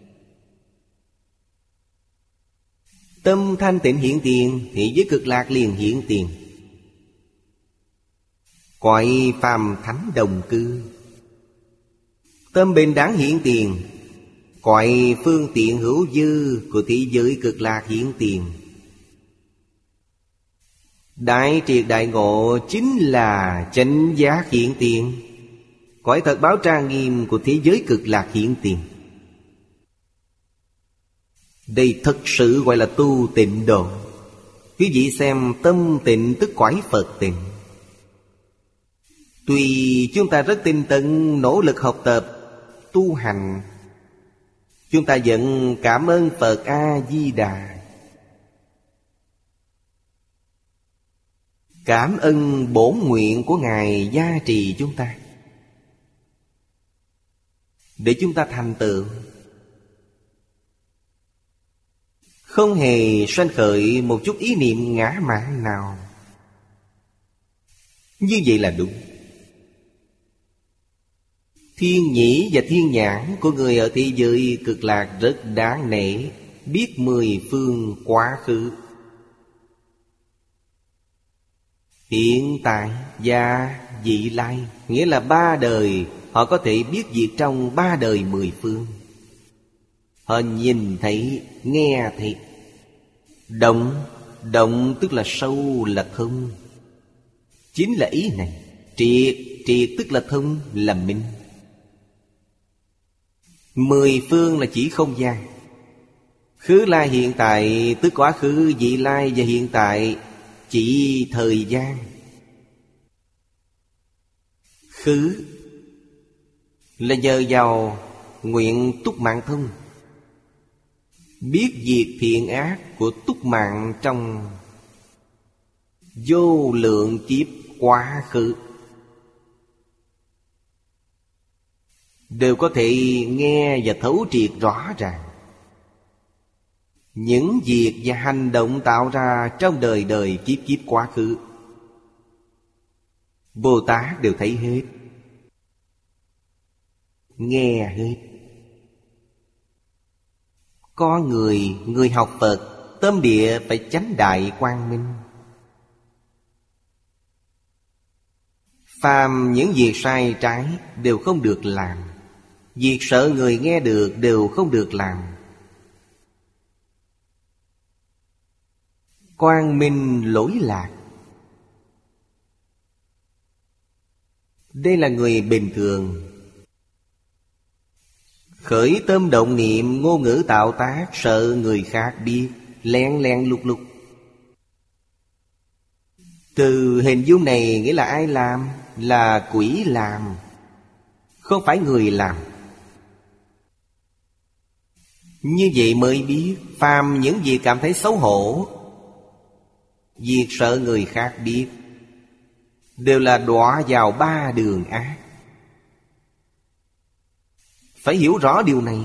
Tâm thanh tịnh hiện tiền, thì với cực lạc liền hiện tiền. Cõi phàm thánh đồng cư. Tâm bình đẳng hiện tiền. Cõi phương tiện hữu dư của thế giới cực lạc hiện tiền. Đại triệt đại ngộ chính là chánh giác hiện tiền. Cõi thật báo trang nghiêm của thế giới cực lạc hiện tiền. Đây thật sự gọi là tu tịnh độ. Quý vị xem, tâm tịnh tức cõi Phật tịnh. Tuy chúng ta rất tinh tấn, nỗ lực học tập, tu hành, chúng ta vẫn cảm ơn Phật A-di-đà. Cảm ơn bổn nguyện của Ngài gia trì chúng ta, để chúng ta thành tựu. Không hề sanh khởi một chút ý niệm ngã mạn nào. Như vậy là đúng. Thiên nhĩ và thiên nhãn của người ở thế giới cực lạc rất đáng nể, biết mười phương quá khứ, hiện tại và vị lai. Nghĩa là ba đời, họ có thể biết việc trong ba đời mười phương. Họ nhìn thấy, nghe thấy. Động, động tức là sâu, là thông. Chính là ý này. Triệt, triệt tức là thông, là minh. Mười phương là chỉ không gian. Khứ lai hiện tại tức quá khứ, vị lai và hiện tại chỉ thời gian. Khứ là nhờ vào nguyện túc mạng thông, biết diệt thiện ác của túc mạng trong vô lượng kiếp quá khứ, đều có thể nghe và thấu triệt rõ ràng. Những việc và hành động tạo ra trong đời đời kiếp kiếp quá khứ, Bồ Tát đều thấy hết, nghe hết. Có người, người học Phật, tâm địa phải chánh đại quang minh. Phàm những việc sai trái đều không được làm, việc sợ người nghe được đều không được làm. Quang minh lỗi lạc. Đây là người bình thường. Khởi tâm động niệm, ngôn ngữ tạo tác, sợ người khác biết, lén lén lút lút. Từ hình dung này nghĩa là ai làm? Là quỷ làm, không phải người làm. Như vậy mới biết, phàm những việc cảm thấy xấu hổ, việc sợ người khác biết, đều là đọa vào ba đường ác. Phải hiểu rõ điều này.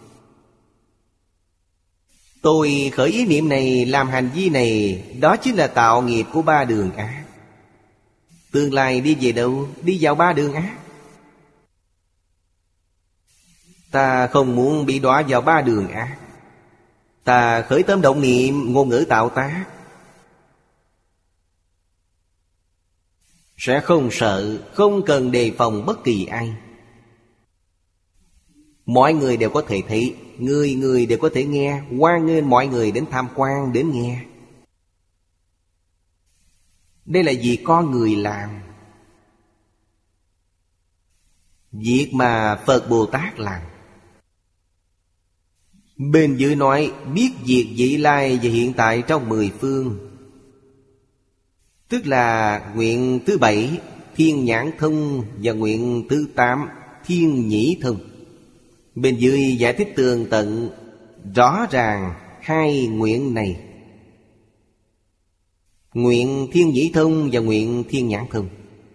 Tôi khởi ý niệm này, làm hành vi này, đó chính là tạo nghiệp của ba đường ác. Tương lai đi về đâu? Đi vào ba đường ác. Ta không muốn bị đọa vào ba đường ác. Ta khởi tâm động niệm, ngôn ngữ tạo tác, sẽ không sợ, không cần đề phòng bất kỳ ai. Mọi người đều có thể thấy, người người đều có thể nghe, hoan nghênh mọi người đến tham quan, đến nghe. Đây là việc con người làm, việc mà Phật Bồ Tát làm. Bên dưới nói biết việc vị lai và hiện tại trong mười phương, tức là nguyện thứ bảy thiên nhãn thông và nguyện thứ tám thiên nhĩ thông. Bên dưới giải thích tường tận rõ ràng hai nguyện này, nguyện thiên nhĩ thông và nguyện thiên nhãn thông.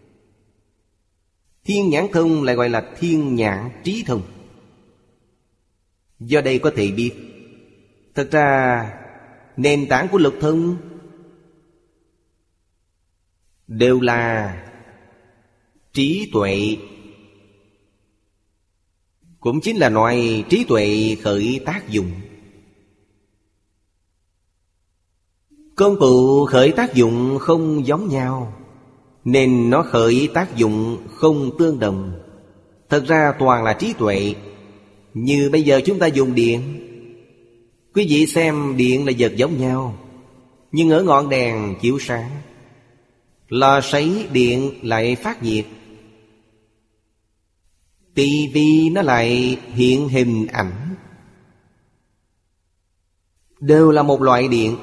Thiên nhãn thông lại gọi là thiên nhãn trí thông. Do đây có thể biết, thật ra nền tảng của lục thông đều là trí tuệ. Cũng chính là nói trí tuệ khởi tác dụng. Công cụ khởi tác dụng không giống nhau, nên nó khởi tác dụng không tương đồng. Thật ra toàn là trí tuệ. Như bây giờ chúng ta dùng điện, quý vị xem điện là vật giống nhau, nhưng ở ngọn đèn chiếu sáng, lò sấy điện lại phát nhiệt, tivi nó lại hiện hình ảnh. Đều là một loại điện.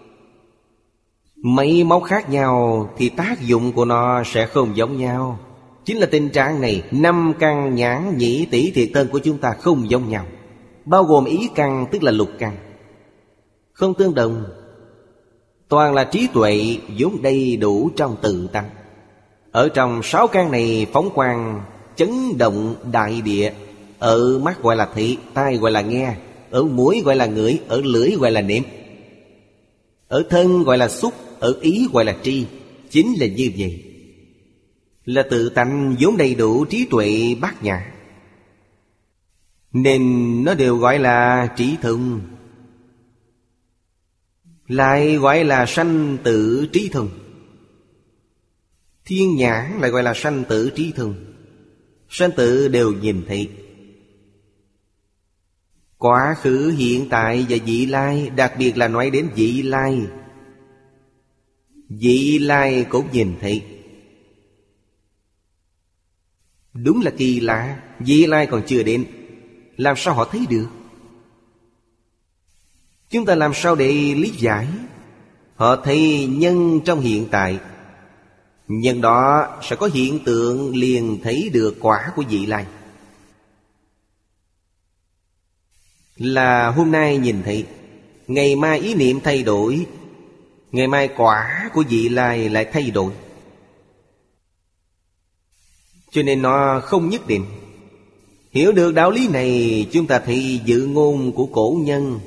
Máy móc khác nhau thì tác dụng của nó sẽ không giống nhau. Chính là tình trạng này, năm căn nhãn nhĩ tỷ thiệt thân của chúng ta không giống nhau, bao gồm ý căn tức là lục căn, không tương đồng. Toàn là trí tuệ vốn đầy đủ trong tự tánh. Ở trong sáu căn này phóng quang chấn động đại địa. Ở mắt gọi là thị, tai gọi là nghe, ở mũi gọi là ngửi, ở lưỡi gọi là nếm, ở thân gọi là xúc, ở ý gọi là tri. Chính là như vậy, là tự tánh vốn đầy đủ trí tuệ bát nhã, nên nó đều gọi là trí thông, lại gọi là sanh tử trí thông. Thiên nhãn lại gọi là sanh tử trí thông. Sanh tử đều nhìn thấy, quá khứ, hiện tại và vị lai. Đặc biệt là nói đến vị lai, vị lai cũng nhìn thấy. Đúng là kỳ lạ, vị lai còn chưa đến, làm sao họ thấy được? Chúng ta làm sao để lý giải? Họ thấy nhân trong hiện tại, nhân đó sẽ có hiện tượng liền thấy được quả của vị lai. Là hôm nay nhìn thấy, ngày mai ý niệm thay đổi, ngày mai quả của vị lai lại thay đổi. Cho nên nó không nhất định. Hiểu được đạo lý này, chúng ta thấy dự ngôn của cổ nhân,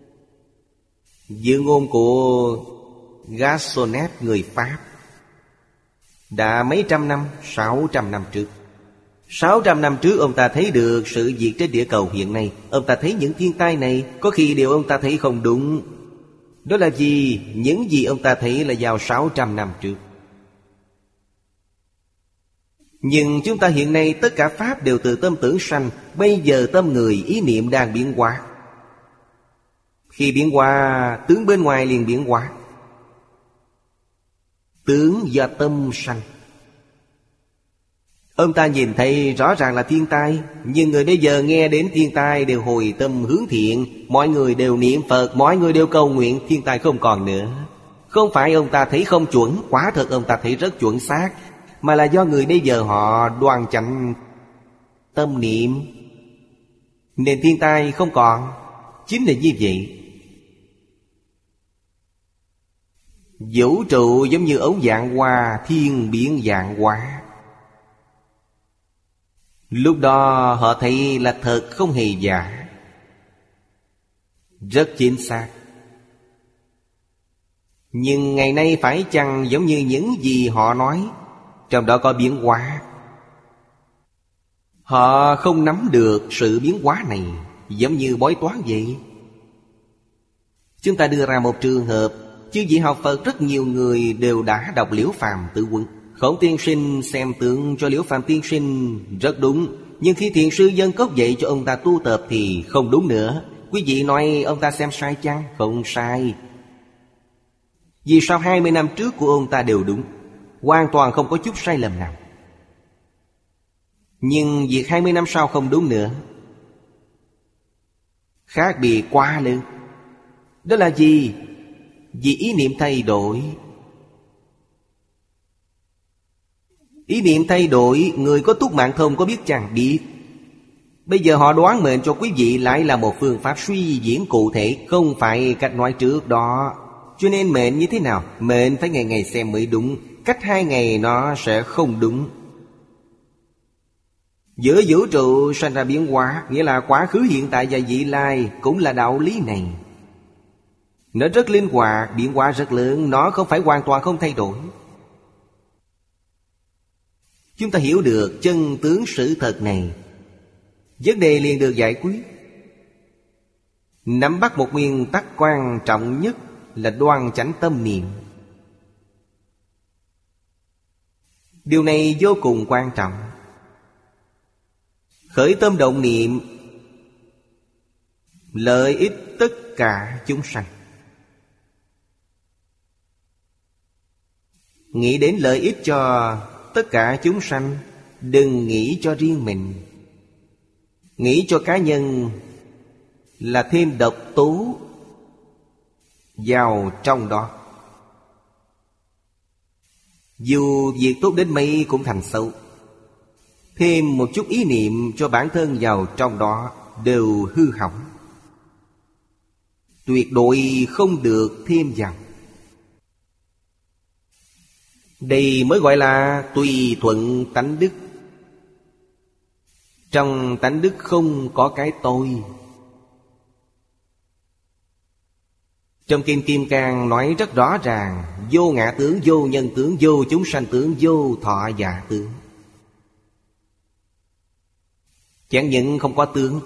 dự ngôn của Gassonet người Pháp đã mấy trăm năm, sáu trăm năm trước. Sáu trăm năm trước ông ta thấy được sự việc trên địa cầu hiện nay. Ông ta thấy những thiên tai này, có khi điều ông ta thấy không đúng. Đó là gì? Những gì ông ta thấy là vào sáu trăm năm trước. Nhưng chúng ta hiện nay tất cả pháp đều từ tâm tưởng sanh. Bây giờ tâm người ý niệm đang biến hóa. Khi biến hóa, tướng bên ngoài liền biến hóa. Tướng do tâm sanh. Ông ta nhìn thấy rõ ràng là thiên tai, nhưng người bây giờ nghe đến thiên tai đều hồi tâm hướng thiện. Mọi người đều niệm Phật, mọi người đều cầu nguyện, thiên tai không còn nữa. Không phải ông ta thấy không chuẩn, quả thật ông ta thấy rất chuẩn xác, mà là do người bây giờ họ đoan chánh tâm niệm, nên thiên tai không còn. Chính là như vậy. Vũ trụ giống như ống dạng hoa, thiên biến dạng hóa. Lúc đó họ thấy là thật không hề giả, rất chính xác. Nhưng ngày nay phải chăng giống như những gì họ nói, trong đó có biến hóa. Họ không nắm được sự biến hóa này, giống như bói toán vậy. Chúng ta đưa ra một trường hợp, chư vị học Phật rất nhiều người đều đã đọc Liễu Phàm Tự Quân. Khổng tiên sinh xem tượng cho Liễu Phàm tiên sinh rất đúng, nhưng khi thiền sư Dân Cốc dạy cho ông ta tu tập thì không đúng nữa. Quý vị nói ông ta xem sai chăng? Không sai. Vì sao hai mươi năm trước của ông ta đều đúng, hoàn toàn không có chút sai lầm nào. Nhưng việc hai mươi năm sau không đúng nữa, khác biệt quá lớn. Đó là gì? Vì ý niệm thay đổi. Ý niệm thay đổi, người có túc mạng thông có biết chăng? Biết. Bây giờ họ đoán mệnh cho quý vị lại là một phương pháp suy diễn cụ thể, không phải cách nói trước đó. Cho nên mệnh như thế nào? Mệnh phải ngày ngày xem mới đúng. Cách hai ngày nó sẽ không đúng. Giữa vũ trụ sanh ra biến hóa, nghĩa là quá khứ, hiện tại và vị lai, cũng là đạo lý này. Nó rất linh hoạt, biến hóa rất lớn, nó không phải hoàn toàn không thay đổi. Chúng ta hiểu được chân tướng sự thật này, vấn đề liền được giải quyết. Nắm bắt một nguyên tắc quan trọng nhất là đoan chánh tâm niệm. Điều này vô cùng quan trọng. Khởi tâm động niệm, lợi ích tất cả chúng sanh. Nghĩ đến lợi ích cho tất cả chúng sanh, đừng nghĩ cho riêng mình. Nghĩ cho cá nhân là thêm độc tố vào trong đó. Dù việc tốt đến mấy cũng thành xấu. Thêm một chút ý niệm cho bản thân vào trong đó đều hư hỏng. Tuyệt đối không được thêm vào. Đây mới gọi là tùy thuận tánh đức. Trong tánh đức không có cái tôi. Trong Kinh Kim Cang nói rất rõ ràng: vô ngã tướng, vô nhân tướng, vô chúng sanh tướng, vô thọ giả tướng. Chẳng những không có tướng,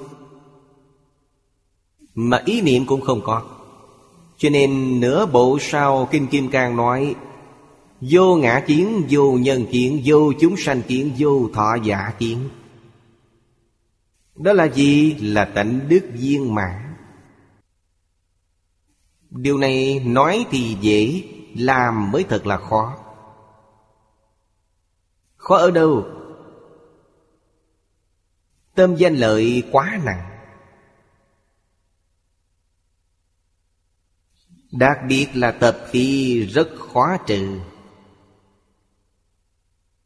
mà ý niệm cũng không có. Cho nên nửa bộ sau Kinh Kim Cang nói: vô ngã kiến, vô nhân kiến, vô chúng sanh kiến, vô thọ giả kiến. Đó là gì? Là tánh đức viên mãn. Điều này nói thì dễ, làm mới thật là khó. Khó ở đâu? Tâm danh lợi quá nặng. Đặc biệt là tập khí rất khó trừ.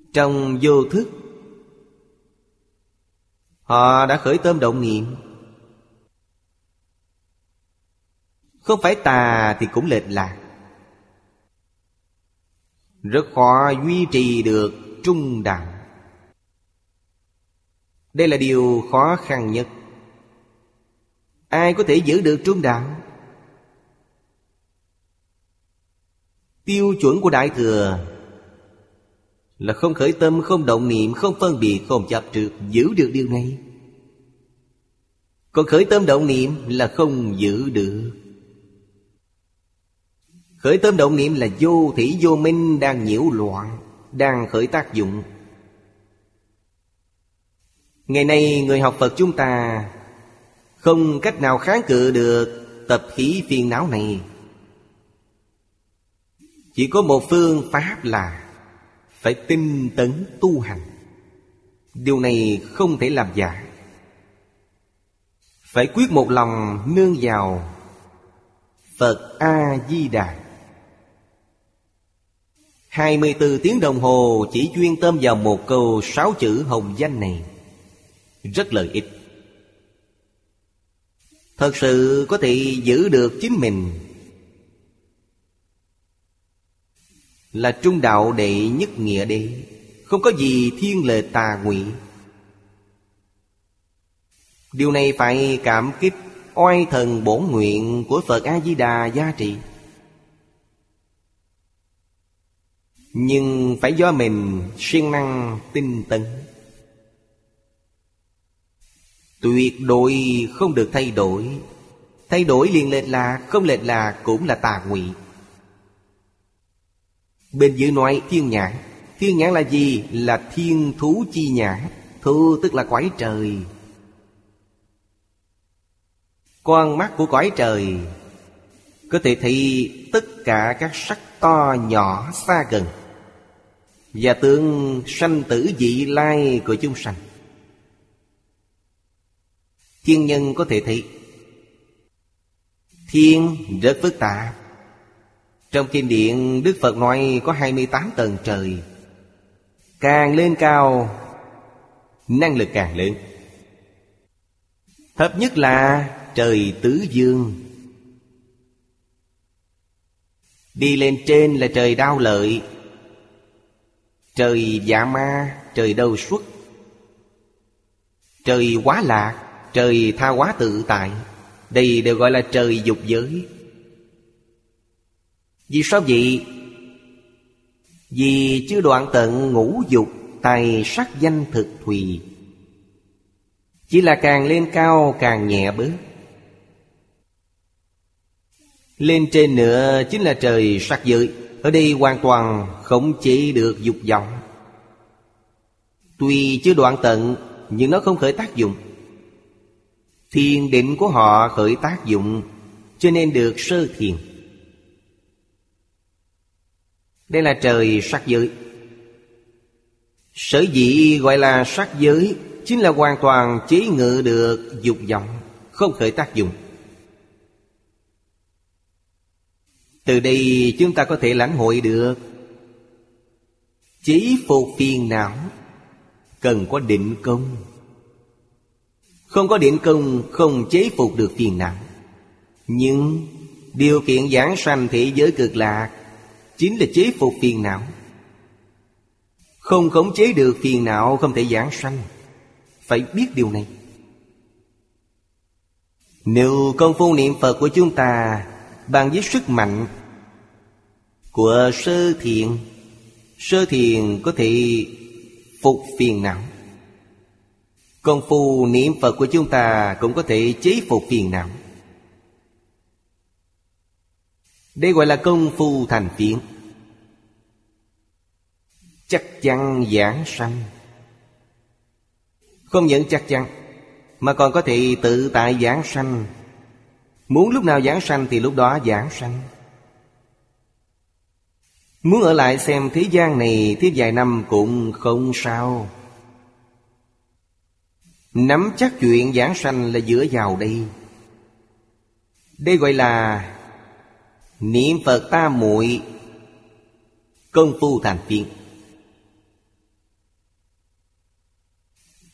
Trong vô thức, họ đã khởi tâm động niệm. Không phải tà thì cũng lệch lạc, rất khó duy trì được trung đạo. Đây là điều khó khăn nhất. Ai có thể giữ được trung đạo? Tiêu chuẩn của Đại Thừa là không khởi tâm, không động niệm, không phân biệt, không chấp trước. Giữ được điều này. Còn khởi tâm động niệm là không giữ được. Khởi tâm động niệm là vô thủy vô minh đang nhiễu loạn, đang khởi tác dụng. Ngày nay người học Phật chúng ta không cách nào kháng cự được tập khí phiền não này. Chỉ có một phương pháp là phải tinh tấn tu hành. Điều này không thể làm giả. Phải quyết một lòng nương vào Phật A-di-đà. hai mươi bốn tiếng đồng hồ chỉ chuyên tâm vào một câu sáu chữ hồng danh này, rất lợi ích. Thật sự có thể giữ được chính mình, là trung đạo đệ nhất nghĩa đế. Không có gì thiên lệ tà ngụy. Điều này phải cảm kích oai thần bổn nguyện của Phật A-di-đà gia trì. Nhưng phải do mình siêng năng tinh tấn, tuyệt đối không được thay đổi. Thay đổi liền lệch lạc, không lệch lạc cũng là tà ngụy. Bên dưới nói thiên nhãn. Thiên nhãn là gì? Là thiên thú chi nhãn. Thú tức là cõi trời. Con mắt của cõi trời có thể thấy tất cả các sắc to nhỏ xa gần và tướng sanh tử vị lai của chúng sanh. Thiên nhân có thể thấy. Thiên rất phức tạp. Trong kinh điển Đức Phật nói có hai mươi tám tầng trời. Càng lên cao, năng lực càng lớn. Thấp nhất là trời tứ dương. Đi lên trên là trời đao lợi, trời dạ ma, trời đâu xuất, trời quá lạc, trời tha hóa tự tại. Đây đều gọi là trời dục giới. Vì sao vậy? Vì chưa đoạn tận ngũ dục, tài sắc danh thực thùy. Chỉ là càng lên cao càng nhẹ bớt. Lên trên nữa chính là trời sắc giới. Ở đây hoàn toàn khống chế được dục vọng. Tuy chưa đoạn tận nhưng nó không khởi tác dụng. Thiền định của họ khởi tác dụng, cho nên được sơ thiền. Đây là trời sắc giới. Sở dĩ gọi là sắc giới chính là hoàn toàn chế ngự được dục vọng, không khởi tác dụng. Từ đây chúng ta có thể lãnh hội được chế phục phiền não cần có định công. Không có định công không chế phục được phiền não. Nhưng điều kiện giảng sanh thế giới cực lạc chính là chế phục phiền não. Không khống chế được phiền não không thể giảng sanh. Phải biết điều này. Nếu công phu niệm Phật của chúng ta bằng với sức mạnh của sơ thiền, sơ thiền có thể phục phiền não. Công phu niệm Phật của chúng ta cũng có thể chế phục phiền não. Đây gọi là công phu thành phiền. Chắc chắn giảng sanh. Không những chắc chắn mà còn có thể tự tại giảng sanh. Muốn lúc nào giảng sanh thì lúc đó giảng sanh. Muốn ở lại xem thế gian này thêm vài năm cũng không sao. Nắm chắc chuyện giảng sanh là dựa vào đây. Đây gọi là niệm Phật tam muội, công phu thành phiền.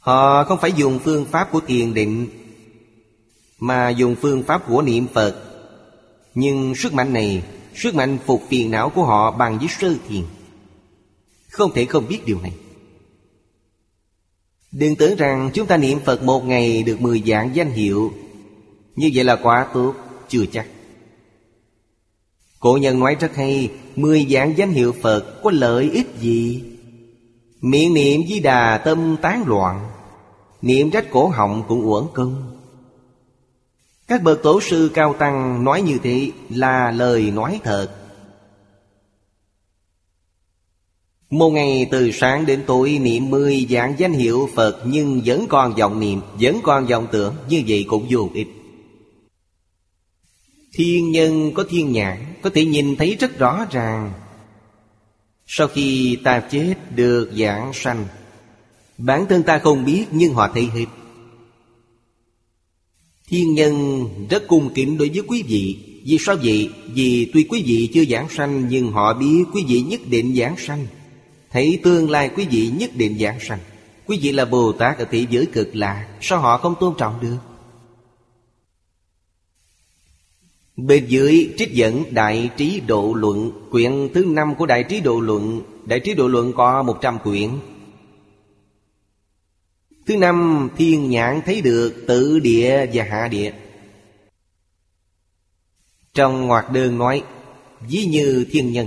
Họ không phải dùng phương pháp của thiền định, mà dùng phương pháp của niệm Phật. Nhưng sức mạnh này, sức mạnh phục phiền não của họ bằng với sơ thiền. Không thể không biết điều này. Đừng tưởng rằng chúng ta niệm Phật một ngày được mười vạn danh hiệu, như vậy là quá tốt. Chưa chắc. Cổ nhân nói rất hay, mười vạn danh hiệu Phật có lợi ích gì? Miệng niệm Di Đà tâm tán loạn, niệm rách cổ họng cũng uổng công. Các bậc tổ sư cao tăng nói như thế là lời nói thật. Một ngày từ sáng đến tối niệm mười vạn danh hiệu Phật, nhưng vẫn còn vọng niệm, vẫn còn vọng tưởng, như vậy cũng vô ích. Thiên nhân có thiên nhãn, có thể nhìn thấy rất rõ ràng. Sau khi ta chết được vãng sanh, bản thân ta không biết nhưng họ thấy hết. Thiên nhân rất cung kính đối với quý vị. Vì sao vậy? Vì tuy quý vị chưa vãng sanh, nhưng họ biết quý vị nhất định vãng sanh, thấy tương lai quý vị nhất định vãng sanh. Quý vị là Bồ Tát ở thế giới Cực Lạc, sao họ không tôn trọng được? Bên dưới trích dẫn Đại Trí Độ Luận, quyển thứ năm của Đại Trí Độ Luận. Đại Trí Độ Luận có một trăm quyển. Thứ năm, thiên nhãn thấy được tự địa và hạ địa. Trong ngoặc đơn nói, ví như thiên nhân,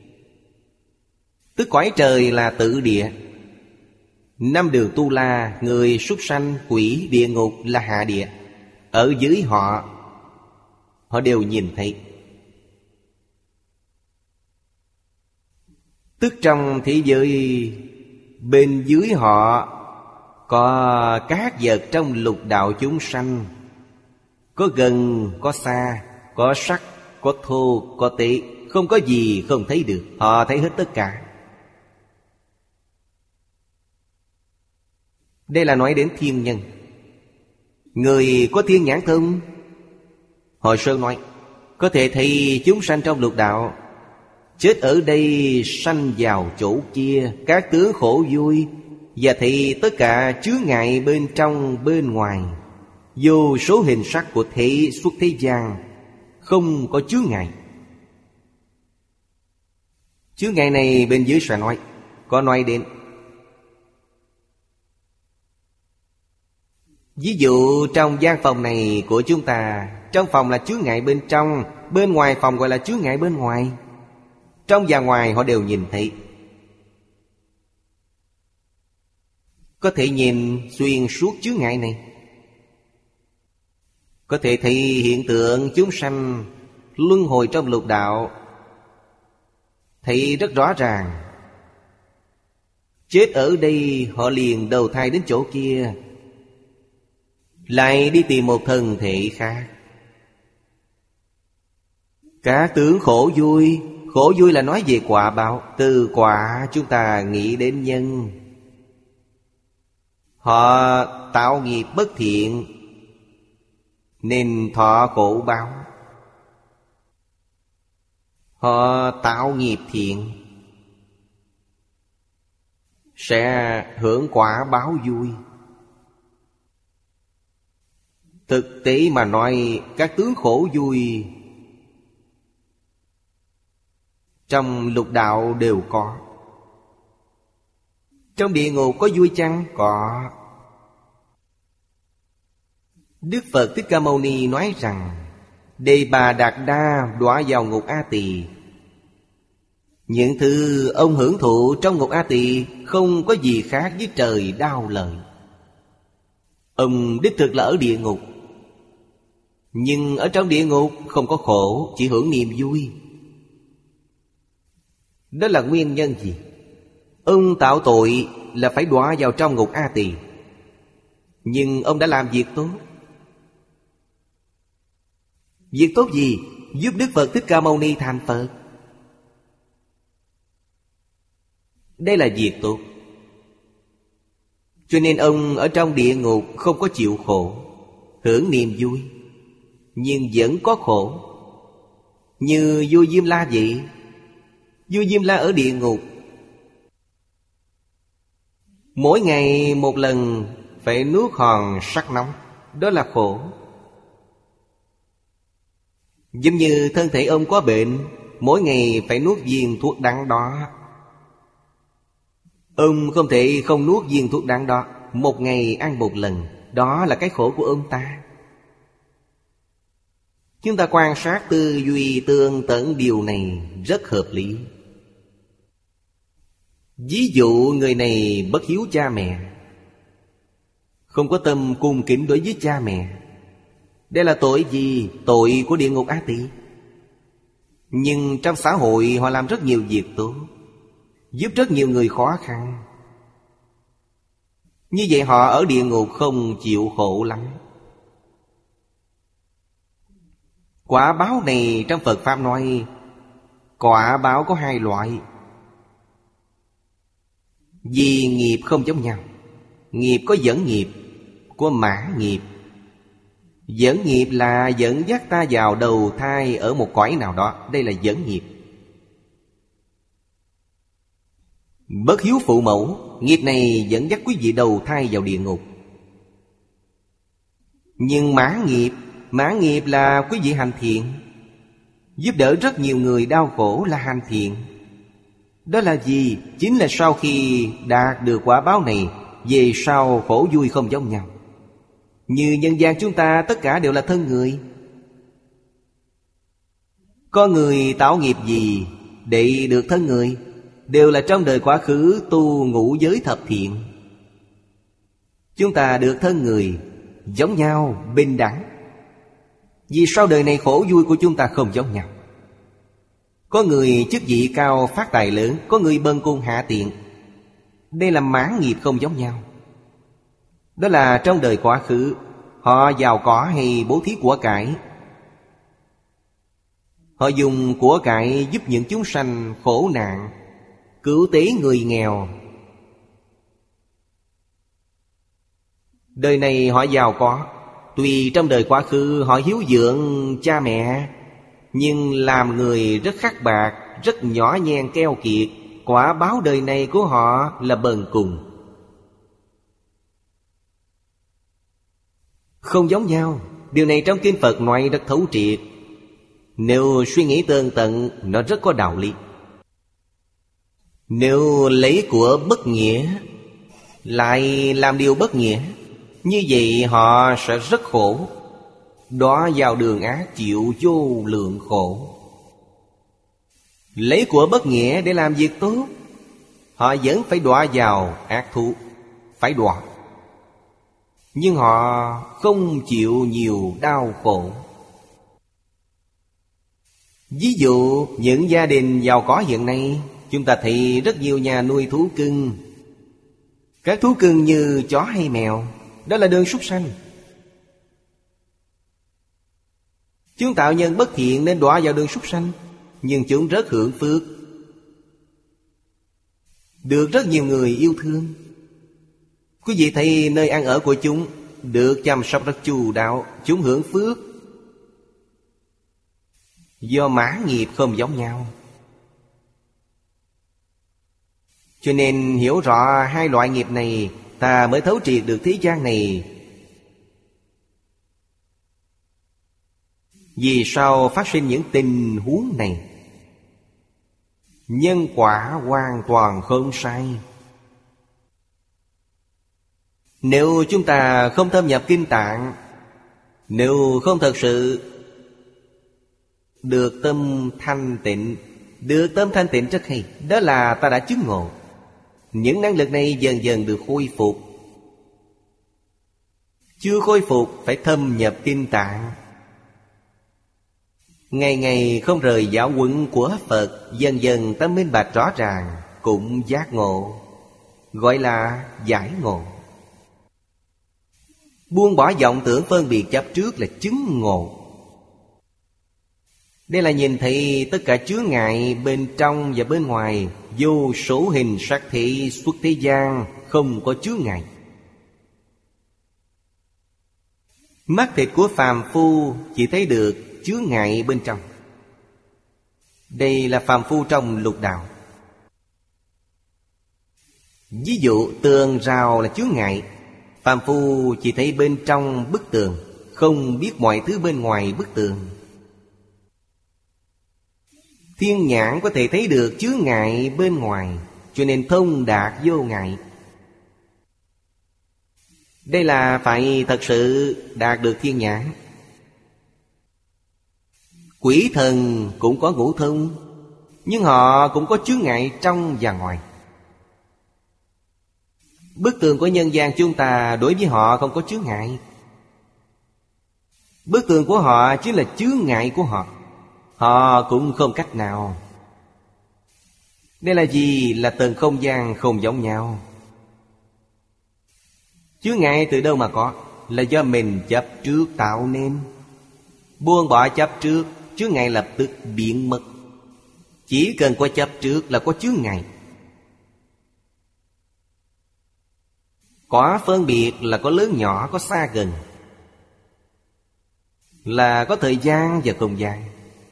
tức cõi trời là tự địa. Năm đường tu la, người súc sanh, quỷ, địa ngục là hạ địa. Ở dưới họ, họ đều nhìn thấy. Tức trong thế giới bên dưới họ có các vật trong lục đạo chúng sanh, có gần, có xa, có sắc, có thô, có tế, không có gì không thấy được. Họ thấy hết tất cả. Đây là nói đến thiên nhân. Người có thiên nhãn thông, Hồi Sơn nói, có thể thấy chúng sanh trong lục đạo, chết ở đây sanh vào chỗ kia, các tướng khổ vui, và thấy tất cả chướng ngại bên trong bên ngoài. Vô số hình sắc của thế xuất thế gian, không có chướng ngại. Chướng ngại này bên dưới sẽ nói, có nói đến. Ví dụ trong gian phòng này của chúng ta, trong phòng là chướng ngại bên trong, bên ngoài phòng gọi là chướng ngại bên ngoài. Trong và ngoài họ đều nhìn thấy. Có thể nhìn xuyên suốt chướng ngại này. Có thể thấy hiện tượng chúng sanh luân hồi trong lục đạo, thấy rất rõ ràng. Chết ở đây họ liền đầu thai đến chỗ kia, lại đi tìm một thân thể khác. Các tướng khổ vui, khổ vui là nói về quả báo. Từ quả chúng ta nghĩ đến nhân. Họ tạo nghiệp bất thiện nên thọ khổ báo. Họ tạo nghiệp thiện sẽ hưởng quả báo vui. Thực tế mà nói, các tướng khổ vui trong lục đạo đều có. Trong địa ngục có vui chăng? Có. Đức Phật Thích Ca Mâu Ni nói rằng, Đề Bà Đạt Đa đọa vào ngục A Tỳ. Những thứ ông hưởng thụ trong ngục A Tỳ không có gì khác với trời đau lợi. Ông đích thực là ở địa ngục, nhưng ở trong địa ngục không có khổ, chỉ hưởng niềm vui. Đó là nguyên nhân gì? Ông tạo tội là phải đọa vào trong ngục A Tỳ, nhưng ông đã làm việc tốt. Việc tốt gì? Giúp Đức Phật Thích Ca Mâu Ni thành Phật. Đây là việc tốt. Cho nên ông ở trong địa ngục không có chịu khổ, hưởng niềm vui, nhưng vẫn có khổ. Như vua Diêm La vậy. Vua Diêm La ở địa ngục, mỗi ngày một lần phải nuốt hòn sắt nóng. Đó là khổ. Giống như thân thể ông có bệnh, mỗi ngày phải nuốt viên thuốc đắng đó. Ông không thể không nuốt viên thuốc đắng đó. Một ngày ăn một lần. Đó là cái khổ của ông ta. Chúng ta quan sát tư duy tương tận điều này rất hợp lý. Ví dụ người này bất hiếu cha mẹ, không có tâm cung kính đối với cha mẹ. Đây là tội gì? Tội của địa ngục Á Tỳ. Nhưng trong xã hội họ làm rất nhiều việc tốt, giúp rất nhiều người khó khăn. Như vậy họ ở địa ngục không chịu khổ lắm. Quả báo này trong Phật Pháp nói, quả báo có hai loại. Vì nghiệp không giống nhau. Nghiệp có dẫn nghiệp, có mã nghiệp. Dẫn nghiệp là dẫn dắt ta vào đầu thai ở một cõi nào đó. Đây là dẫn nghiệp. Bất hiếu phụ mẫu, nghiệp này dẫn dắt quý vị đầu thai vào địa ngục. Nhưng mã nghiệp, mã nghiệp là quý vị hành thiện, giúp đỡ rất nhiều người đau khổ là hành thiện. Đó là gì? Chính là sau khi đạt được quả báo này, về sau khổ vui không giống nhau. Như nhân gian chúng ta tất cả đều là thân người. Có người tạo nghiệp gì để được thân người? Đều là trong đời quá khứ tu ngũ giới thập thiện. Chúng ta được thân người giống nhau, bình đẳng. Vì sau đời này khổ vui của chúng ta không giống nhau. Có người chức vị cao phát tài lớn, có người bần cùng hạ tiện. Đây là mãn nghiệp không giống nhau. Đó là trong đời quá khứ họ giàu có hay bố thí của cải. Họ dùng của cải giúp những chúng sanh khổ nạn, cứu tế người nghèo. Đời này họ giàu có, tuy trong đời quá khứ họ hiếu dưỡng cha mẹ, nhưng làm người rất khắc bạc, rất nhỏ nhen keo kiệt. Quả báo đời này của họ là bần cùng. Không giống nhau. Điều này trong Kinh Phật nói rất thấu triệt. Nếu suy nghĩ tường tận, nó rất có đạo lý. Nếu lấy của bất nghĩa lại làm điều bất nghĩa, như vậy họ sẽ rất khổ. Đó vào đường ác chịu vô lượng khổ. Lấy của bất nghĩa để làm việc tốt, họ vẫn phải đọa vào ác thú, phải đọa. Nhưng họ không chịu nhiều đau khổ. Ví dụ những gia đình giàu có hiện nay, chúng ta thấy rất nhiều nhà nuôi thú cưng. Các thú cưng như chó hay mèo, đó là đường súc sanh. Chúng tạo nhân bất thiện nên đọa vào đường súc sanh, nhưng chúng rất hưởng phước, được rất nhiều người yêu thương. Quý vị thấy nơi ăn ở của chúng được chăm sóc rất chu đáo, chúng hưởng phước. Do mã nghiệp không giống nhau. Cho nên hiểu rõ hai loại nghiệp này, ta mới thấu triệt được thế gian này. Vì sao phát sinh những tình huống này? Nhân quả hoàn toàn không sai. Nếu chúng ta không thâm nhập kinh tạng, nếu không thật sự được tâm thanh tịnh, được tâm thanh tịnh rất hay, đó là ta đã chứng ngộ. Những năng lực này dần dần được khôi phục. Chưa khôi phục phải thâm nhập kinh tạng, ngày ngày không rời giáo huấn của Phật. Dần dần ta minh bạch rõ ràng, cũng giác ngộ, gọi là giải ngộ. Buông bỏ vọng tưởng phân biệt chấp trước là chứng ngộ. Đây là nhìn thấy tất cả chướng ngại bên trong và bên ngoài. Vô số hình sắc thể xuất thế gian không có chướng ngại. Mắt thịt của phàm phu chỉ thấy được chướng ngại bên trong. Đây là phàm phu trong lục đạo. Ví dụ tường rào là chướng ngại, Phàm phu chỉ thấy bên trong bức tường, không biết mọi thứ bên ngoài bức tường. Thiên nhãn có thể thấy được chướng ngại bên ngoài, cho nên thông đạt vô ngại. Đây là phải thật sự đạt được thiên nhãn. Quỷ thần cũng có ngũ thông, nhưng họ cũng có chướng ngại trong và ngoài. Bức tường của nhân gian chúng ta đối với họ không có chướng ngại. Bức tường của họ chính là chướng ngại của họ. Họ cũng không cách nào. Đây là gì? Là tầng không gian không giống nhau. Chướng ngại từ đâu mà có? Là do mình chấp trước tạo nên. Buông bỏ chấp trước, chướng ngại lập tức biến mất. Chỉ cần có chấp trước là có chướng ngại. Có phân biệt là có lớn nhỏ, có xa gần, là có thời gian và không gian.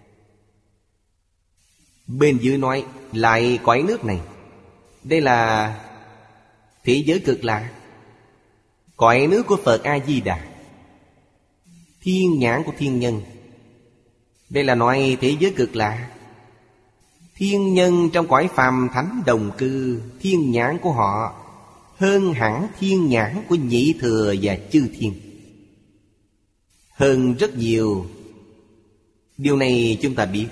Bên dưới nói lại cõi nước này, đây là thế giới cực lạc, cõi nước của Phật A-di-đà, thiên nhãn của thiên nhân. Đây là nói thế giới cực lạc. Thiên nhân trong cõi phàm thánh đồng cư, thiên nhãn của họ hơn hẳn thiên nhãn của nhị thừa và chư thiên, hơn rất nhiều. Điều này chúng ta biết.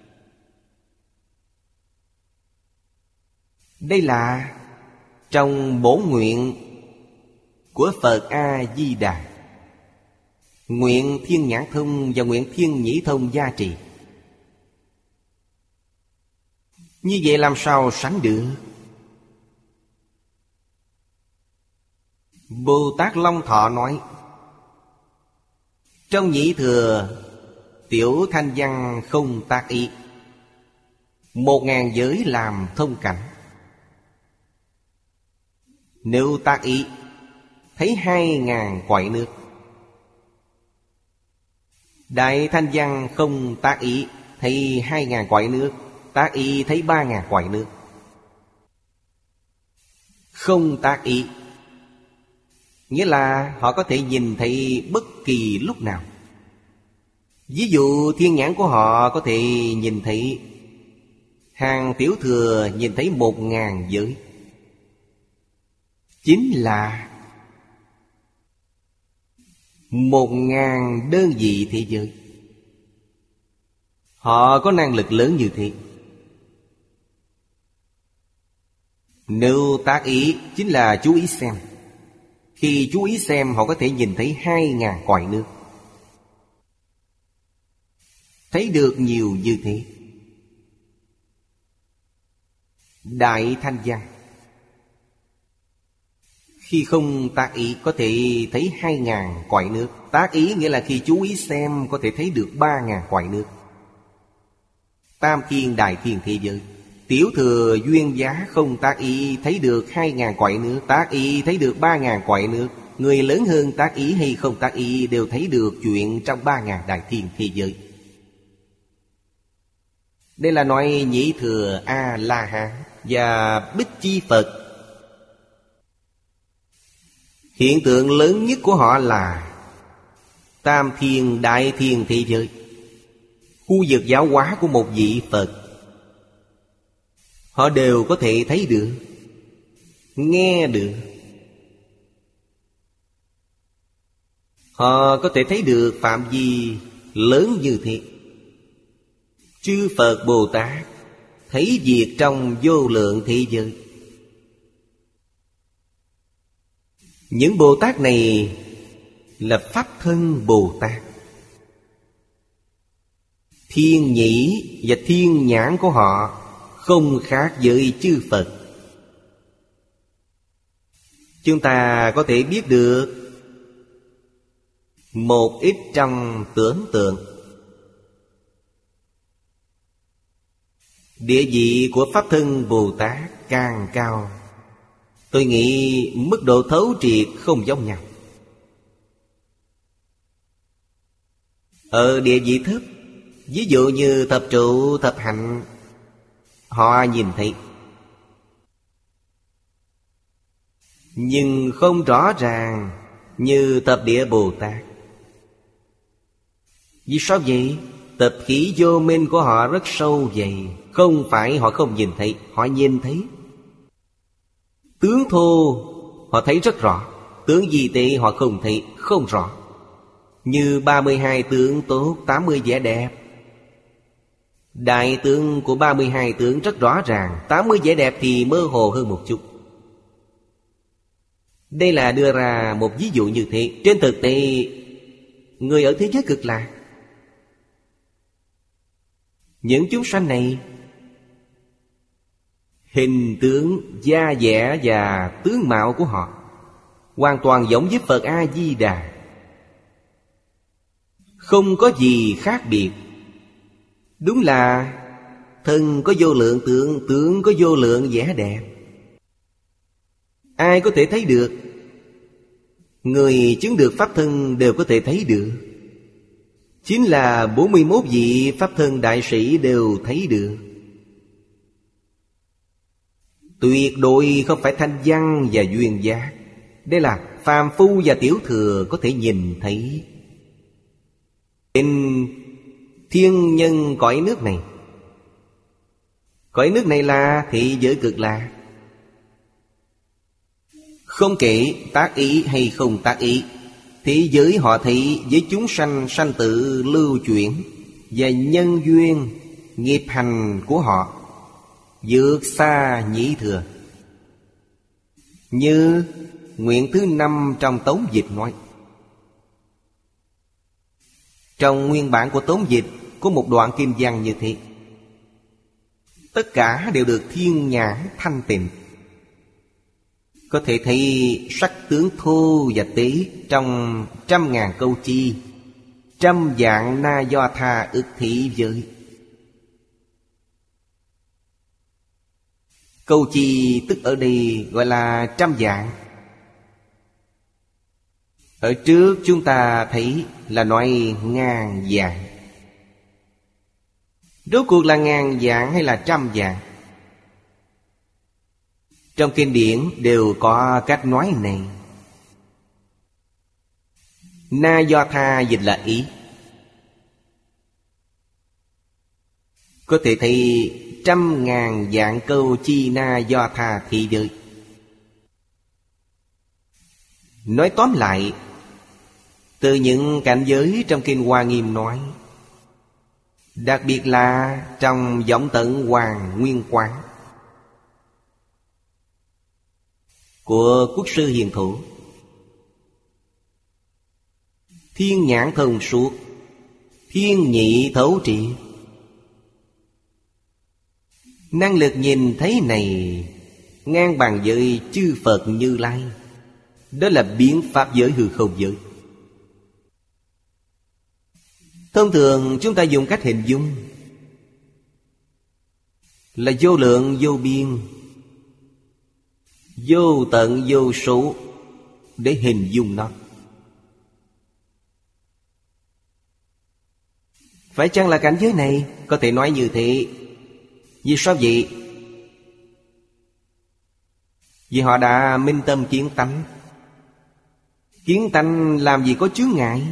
Đây là trong bổn nguyện của Phật A-di-đà, nguyện thiên nhãn thông và nguyện thiên nhĩ thông gia trì. Như vậy làm sao sánh được? Bồ Tát Long Thọ nói, trong nhị thừa tiểu thanh văn không tác ý, một ngàn giới làm thông cảnh. Nếu tác ý, thấy hai ngàn cõi nước. Đại thanh văn không tác ý, thấy hai ngàn cõi nước. Tác ý thấy ba ngàn cõi nước. Không tác ý nghĩa là họ có thể nhìn thấy bất kỳ lúc nào. Ví dụ thiên nhãn của họ có thể nhìn thấy hàng tiểu thừa, nhìn thấy một ngàn giới. Chính là một ngàn đơn vị thế giới. Họ có năng lực lớn như thế. Nếu tác ý chính là chú ý xem. Khi chú ý xem, họ có thể nhìn thấy hai ngàn cõi nước. Thấy được nhiều như thế. Đại thanh văn khi không tác ý có thể thấy hai ngàn cõi nước. Tác ý nghĩa là khi chú ý xem có thể thấy được ba ngàn cõi nước. Tam thiên đại thiên thế giới. Tiểu thừa duyên giá không tác ý thấy được hai ngàn cõi nước. Tác ý thấy được ba ngàn cõi nước. Người lớn hơn tác ý hay không tác ý đều thấy được chuyện trong ba ngàn đại thiên thế giới. Đây là nói nhị thừa A-la-hán và Bích Chi Phật. Hiện tượng lớn nhất của họ là tam thiên đại thiên thế giới, khu vực giáo hóa của một vị Phật. Họ đều có thể thấy được, nghe được. Họ có thể thấy được phạm vi lớn như thế. Chư Phật Bồ Tát thấy việc trong vô lượng thế giới. Những Bồ Tát này là Pháp thân Bồ Tát. Thiên nhĩ và thiên nhãn của họ không khác với chư Phật. Chúng ta có thể biết được một ít trong tưởng tượng. Địa vị của Pháp thân Bồ Tát càng cao, tôi nghĩ mức độ thấu triệt không giống nhau. Ở địa vị thấp, ví dụ như thập trụ, thập hạnh, họ nhìn thấy. nhưng không rõ ràng như Tập Địa Bồ Tát. Vì sao vậy? Tập khí vô minh của họ rất sâu vậy. Không phải họ không nhìn thấy, họ nhìn thấy. Tướng thô họ thấy rất rõ, tướng vi tế họ không thấy, không rõ. Như ba mươi hai tướng tốt, tám mươi vẻ đẹp. Đại tướng của ba mươi hai tướng rất rõ ràng, tám mươi vẻ đẹp thì mơ hồ hơn một chút. Đây là đưa ra một ví dụ như thế. Trên thực tế, người ở thế giới Cực Lạc, những chúng sanh này, hình tướng, da dẻ và tướng mạo của họ hoàn toàn giống với Phật A-di-đà, không có gì khác biệt. Đúng là thân có vô lượng tướng, tướng có vô lượng vẻ đẹp. Ai có thể thấy được? Người chứng được Pháp thân đều có thể thấy được. Chính là bốn mươi mốt vị Pháp thân đại sĩ đều thấy được. Tuyệt đối không phải thanh văn và duyên giác. Đây là phàm phu và tiểu thừa có thể nhìn thấy. Trên thiên nhân cõi nước này, cõi nước này là thị giới Cực Lạc. Không kể tác ý hay không tác ý, thế giới họ thị với chúng sanh sanh tử lưu chuyển và nhân duyên nghiệp hành của họ vượt xa nhĩ thừa. Như nguyện thứ năm trong Tống Dịch nói. Trong nguyên bản của Tống Dịch có một đoạn kinh văn như thế. Tất cả đều được thiên nhãn thanh tịnh, có thể thấy sắc tướng thô và tế trong trăm ngàn câu chi, trăm dạng na do tha ức thị giới. Câu chi tức ở đây gọi là trăm dạng. Ở trước chúng ta thấy là nói ngàn dạng. Rốt cuộc là ngàn dạng hay là trăm dạng? Trong kinh điển đều có cách nói này. Na do tha dịch là ý. Có thể thấy trăm ngàn dạng câu chi na do tha thị giới. Nói tóm lại, từ những cảnh giới trong kinh Hoa Nghiêm nói, đặc biệt là trong Vọng Tận Hoàng Nguyên Quán của Quốc sư Hiền Thủ, thiên nhãn thông suốt, thiên nhị thấu triệt. Năng lực nhìn thấy này ngang bằng với chư Phật Như Lai. Đó là biến pháp giới hư không giới. Thông thường chúng ta dùng cách hình dung là vô lượng vô biên, vô tận vô số để hình dung nó. Phải chăng là cảnh giới này? Có thể nói như thế. Vì sao vậy? Vì họ đã minh tâm kiến tánh. Kiến tánh làm gì có chướng ngại.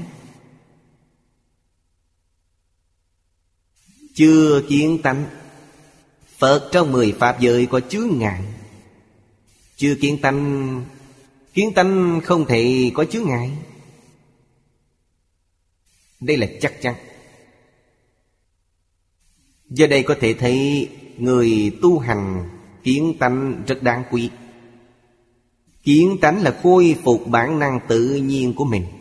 Chưa kiến tánh, Phật trong mười pháp giới có chướng ngại. Chưa kiến tánh, kiến tánh không thể có chướng ngại. Đây là chắc chắn. Do đây có thể thấy người tu hành kiến tánh rất đáng quý. Kiến tánh là khôi phục bản năng tự nhiên của mình.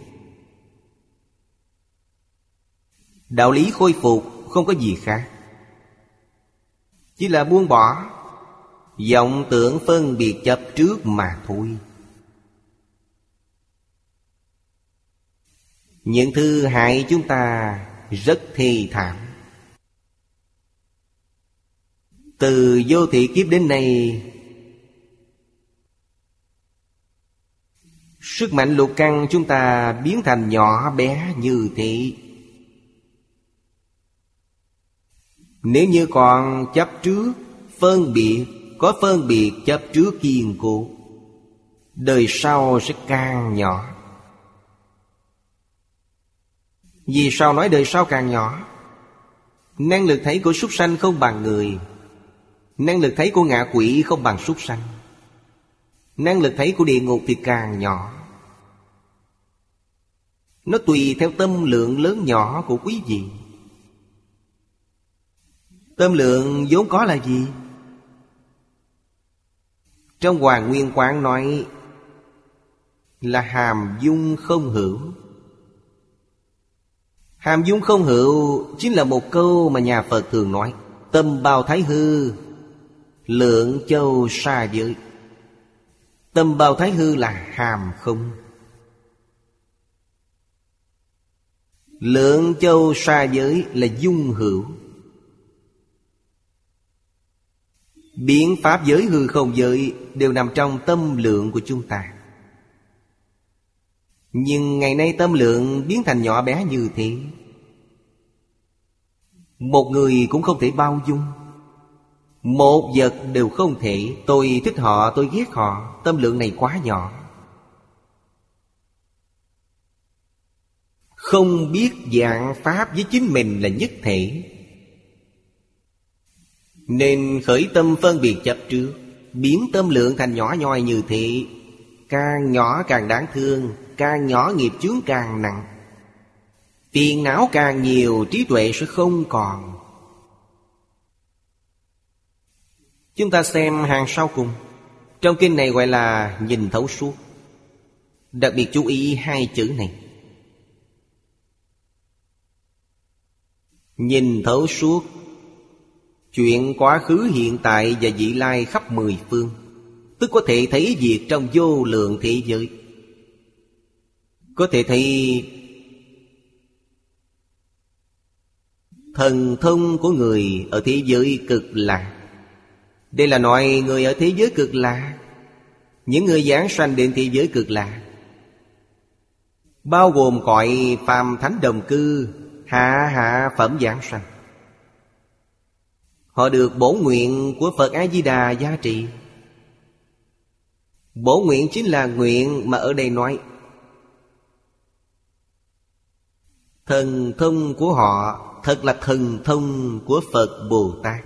Đạo lý khôi phục không có gì khác, chỉ là buông bỏ vọng tưởng phân biệt chấp trước mà thôi. Những thứ hại chúng ta rất thê thảm. Từ vô thị kiếp đến nay, sức mạnh lục căn chúng ta biến thành nhỏ bé như thế. Nếu như còn chấp trước phân biệt, có phân biệt chấp trước kiên cố, đời sau sẽ càng nhỏ. Vì sao nói đời sau càng nhỏ? Năng lực thấy của súc sanh không bằng người, năng lực thấy của ngạ quỷ không bằng súc sanh, năng lực thấy của địa ngục thì càng nhỏ. Nó tùy theo tâm lượng lớn nhỏ của quý vị. Tâm lượng vốn có là gì? Trong Hoàng Nguyên Quán nói là hàm dung không hữu. Hàm dung không hữu chính là một câu mà nhà Phật thường nói: tâm bao thái hư, lượng châu sa giới. Tâm bao thái hư là hàm không, lượng châu sa giới là dung hữu. Biến pháp giới hư không giới đều nằm trong tâm lượng của chúng ta. Nhưng ngày nay tâm lượng biến thành nhỏ bé như thế, một người cũng không thể bao dung, một vật đều không thể. Tôi thích họ, tôi ghét họ, tâm lượng này quá nhỏ. Không biết dạng pháp với chính mình là nhất thể, nên khởi tâm phân biệt chấp trước, biến tâm lượng thành nhỏ nhoi như thế. Càng nhỏ càng đáng thương, càng nhỏ nghiệp chướng càng nặng, phiền não càng nhiều, trí tuệ sẽ không còn. Chúng ta xem hàng sau cùng. Trong kinh này gọi là nhìn thấu suốt. Đặc biệt chú ý hai chữ này: nhìn thấu suốt chuyện quá khứ, hiện tại và vị lai khắp mười phương, tức có thể thấy việc trong vô lượng thế giới. Có thể thấy thần thông của người ở thế giới cực lạc. Đây là nói người ở thế giới cực lạc, những người giảng sanh đến thế giới cực lạc, bao gồm cõi phàm thánh đồng cư, hạ hạ phẩm giảng sanh. Họ được bổ nguyện của Phật A-di-đà gia trị. Bổ nguyện chính là nguyện mà ở đây nói. Thần thông của họ thật là thần thông của Phật Bồ Tát.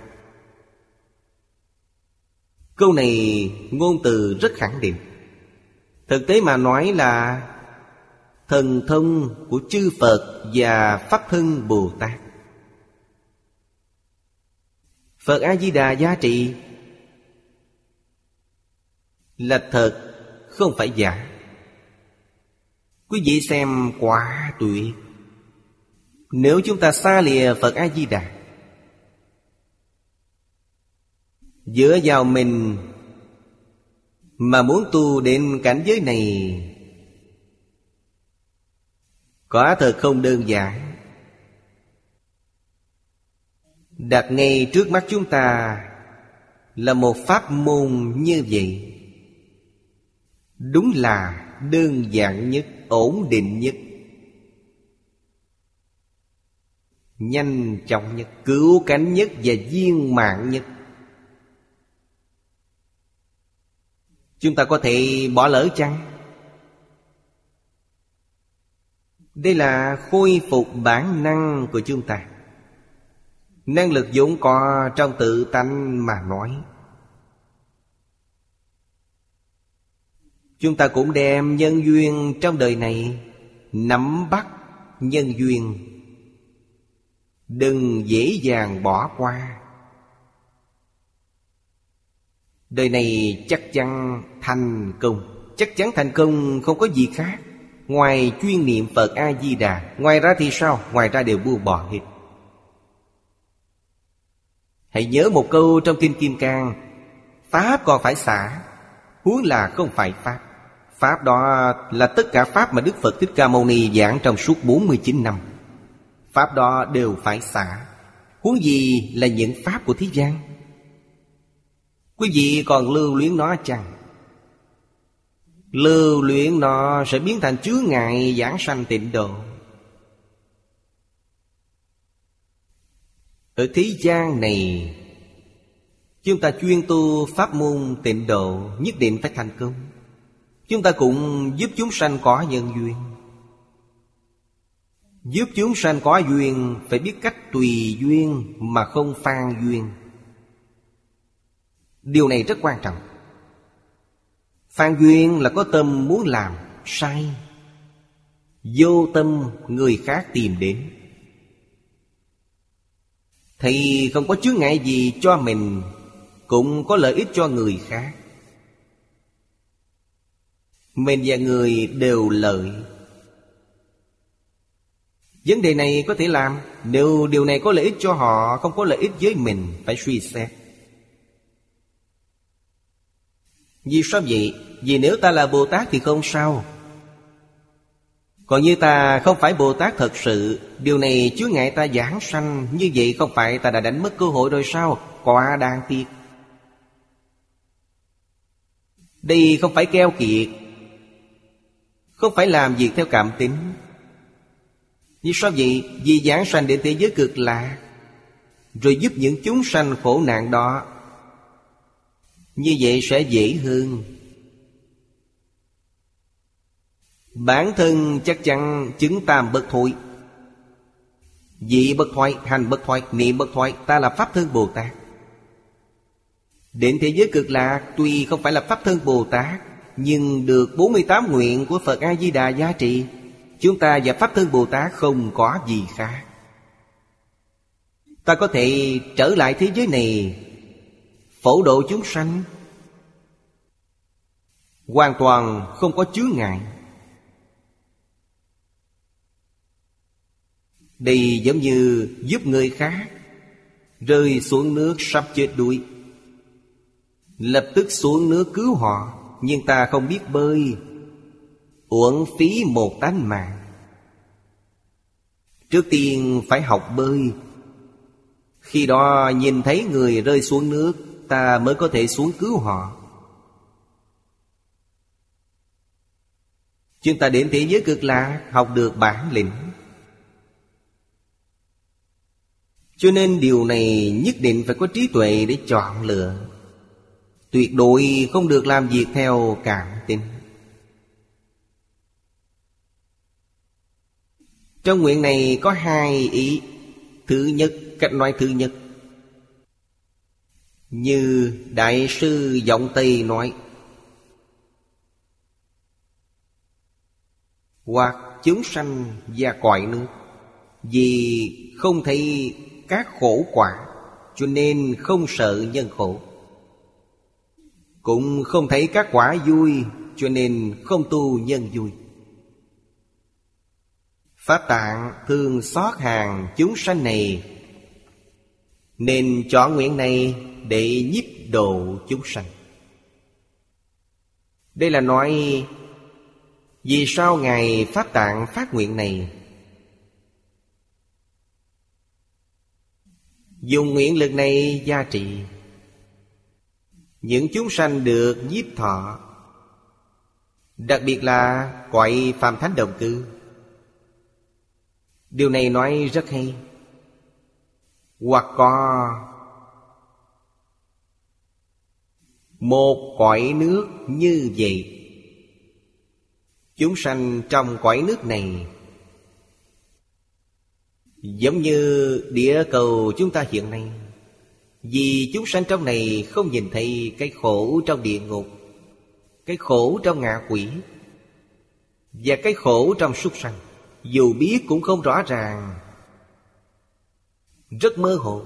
Câu này ngôn từ rất khẳng định. Thực tế mà nói là thần thông của chư Phật và Pháp Thân Bồ Tát. Phật A-di-đà giá trị là thật, không phải giả. Quý vị xem quá tuyệt. Nếu chúng ta xa lìa Phật A-di-đà, dựa vào mình mà muốn tu đến cảnh giới này, quả thật không đơn giản. Đặt ngay trước mắt chúng ta là một pháp môn như vậy, đúng là đơn giản nhất, ổn định nhất, nhanh chóng nhất, cứu cánh nhất và viên mãn nhất. Chúng ta có thể bỏ lỡ chăng? Đây là khôi phục bản năng của chúng ta, năng lực vốn có trong tự tánh mà nói. Chúng ta cũng đem nhân duyên trong đời này nắm bắt nhân duyên, đừng dễ dàng bỏ qua. Đời này chắc chắn thành công. Chắc chắn thành công không có gì khác ngoài chuyên niệm Phật A-di-đà. Ngoài ra thì sao? Ngoài ra đều buông bỏ hết. Hãy nhớ một câu trong Kinh Kim Cang: Pháp còn phải xả, huống là không phải Pháp. Pháp đó là tất cả Pháp mà Đức Phật Thích Ca Mâu Ni giảng trong suốt bốn mươi chín năm. Pháp đó đều phải xả, huống gì là những Pháp của thế gian. Quý vị còn lưu luyến nó chăng? Lưu luyến nó sẽ biến thành chướng ngại giảng sanh tịnh độ. Ở thế gian này, chúng ta chuyên tu pháp môn tịnh độ nhất định phải thành công. Chúng ta cũng giúp chúng sanh có nhân duyên. Giúp chúng sanh có duyên phải biết cách tùy duyên mà không phan duyên. Điều này rất quan trọng. Phan duyên là có tâm muốn làm sai, vô tâm người khác tìm đến, thì không có chướng ngại gì cho mình, cũng có lợi ích cho người khác. Mình và người đều lợi. Vấn đề này có thể làm. Nếu điều này có lợi ích cho họ, không có lợi ích với mình, phải suy xét. Vì sao vậy? Vì nếu ta là Bồ Tát thì không sao. Còn như ta không phải Bồ Tát thật sự, điều này chướng ngại ta giảng sanh, như vậy không phải ta đã đánh mất cơ hội rồi sao? Quá đáng tiếc. Đây không phải keo kiệt, không phải làm việc theo cảm tính. Vì sao vậy? Vì giảng sanh đến thế giới cực lạc, rồi giúp những chúng sanh khổ nạn đó, như vậy sẽ dễ hơn. Bản thân chắc chắn chứng tam bất thối. Vị bất thoái, hành bất thoái, niệm bất thoái. Ta là Pháp Thân Bồ Tát. Đến thế giới cực lạc, tuy không phải là Pháp Thân Bồ Tát, nhưng được bốn mươi tám nguyện của Phật A-di-đà giá trị. Chúng ta và Pháp Thân Bồ Tát không có gì khác. Ta có thể trở lại thế giới này, phổ độ chúng sanh, hoàn toàn không có chướng ngại. Đây giống như giúp người khác rơi xuống nước sắp chết đuối, lập tức xuống nước cứu họ. Nhưng ta không biết bơi, uổng phí một tánh mạng. Trước tiên phải học bơi. Khi đó nhìn thấy người rơi xuống nước, ta mới có thể xuống cứu họ. Chúng ta đến thế giới cực lạc, học được bản lĩnh. Cho nên điều này nhất định phải có trí tuệ để chọn lựa. Tuyệt đối không được làm việc theo cảm tính. Trong nguyện này có hai ý. Thứ nhất, cách nói thứ nhất, như Đại sư Giọng Tây nói, hoặc chúng sanh và cõi nước. Vì không thấy các khổ quả, cho nên không sợ nhân khổ. Cũng không thấy các quả vui, cho nên không tu nhân vui. Pháp Tạng thương xót hàng chúng sanh này, nên chọn nguyện này để nhiếp độ chúng sanh. Đây là nói vì sao Ngài Pháp Tạng phát nguyện này. Dùng nguyện lực này gia trị, những chúng sanh được nhiếp thọ, đặc biệt là cõi phàm thánh đồng cư. Điều này nói rất hay. Hoặc có một cõi nước như vậy, chúng sanh trong cõi nước này giống như địa cầu chúng ta hiện nay. Vì chúng sanh trong này không nhìn thấy cái khổ trong địa ngục, cái khổ trong ngạ quỷ, và cái khổ trong súc sanh. Dù biết cũng không rõ ràng, rất mơ hồ.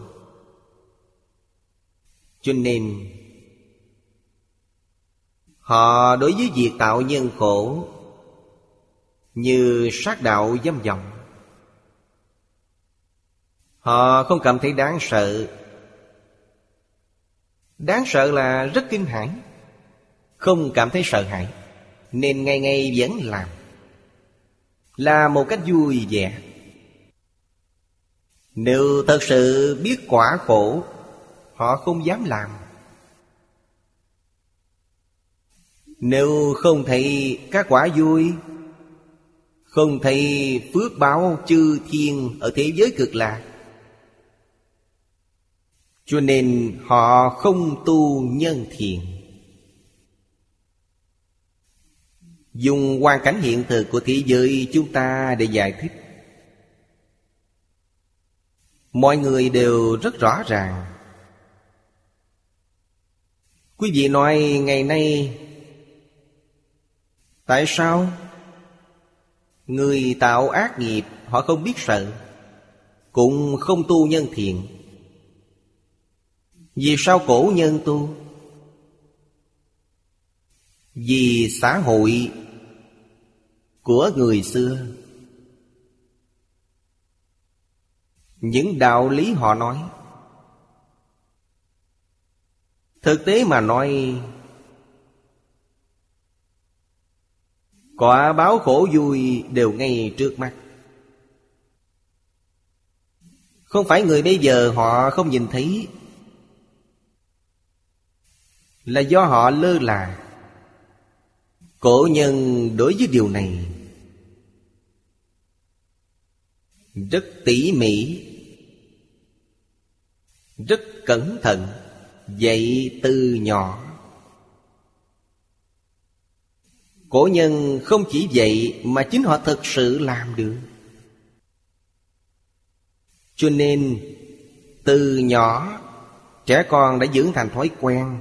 Cho nên họ đối với việc tạo nhân khổ như sát đạo dâm vọng, họ không cảm thấy đáng sợ. Đáng sợ là rất kinh hãi, không cảm thấy sợ hãi, nên ngày ngày vẫn làm, là một cách vui vẻ. Nếu thật sự biết quả khổ, họ không dám làm. Nếu không thấy các quả vui, không thấy phước báo chư thiên ở thế giới cực lạc, cho nên họ không tu nhân thiện. dùng hoàn cảnh hiện thực của thế giới chúng ta để giải thích. Mọi người đều rất rõ ràng. Quý vị nói ngày nay tại sao người tạo ác nghiệp họ không biết sợ, cũng không tu nhân thiện? Vì sao cổ nhân tu? Vì xã hội của người xưa, những đạo lý họ nói, thực tế mà nói, quả báo khổ vui đều ngay trước mắt. Không phải người bây giờ họ không nhìn thấy, là do họ lơ là. Cổ nhân đối với điều này rất tỉ mỉ, rất cẩn thận, dạy từ nhỏ. Cổ nhân không chỉ dạy mà chính họ thực sự làm được. Cho nên từ nhỏ trẻ con đã dưỡng thành thói quen.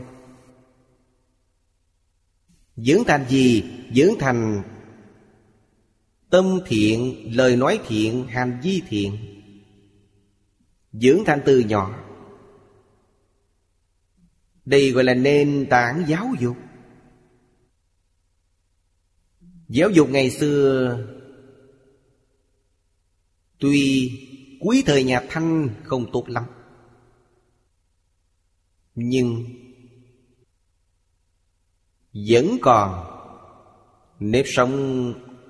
Dưỡng thành gì? Dưỡng thành tâm thiện, lời nói thiện, hành vi thiện. Dưỡng thành từ nhỏ. Đây gọi là nền tảng giáo dục. Giáo dục ngày xưa tuy cuối thời nhà Thanh không tốt lắm, nhưng vẫn còn nếp sống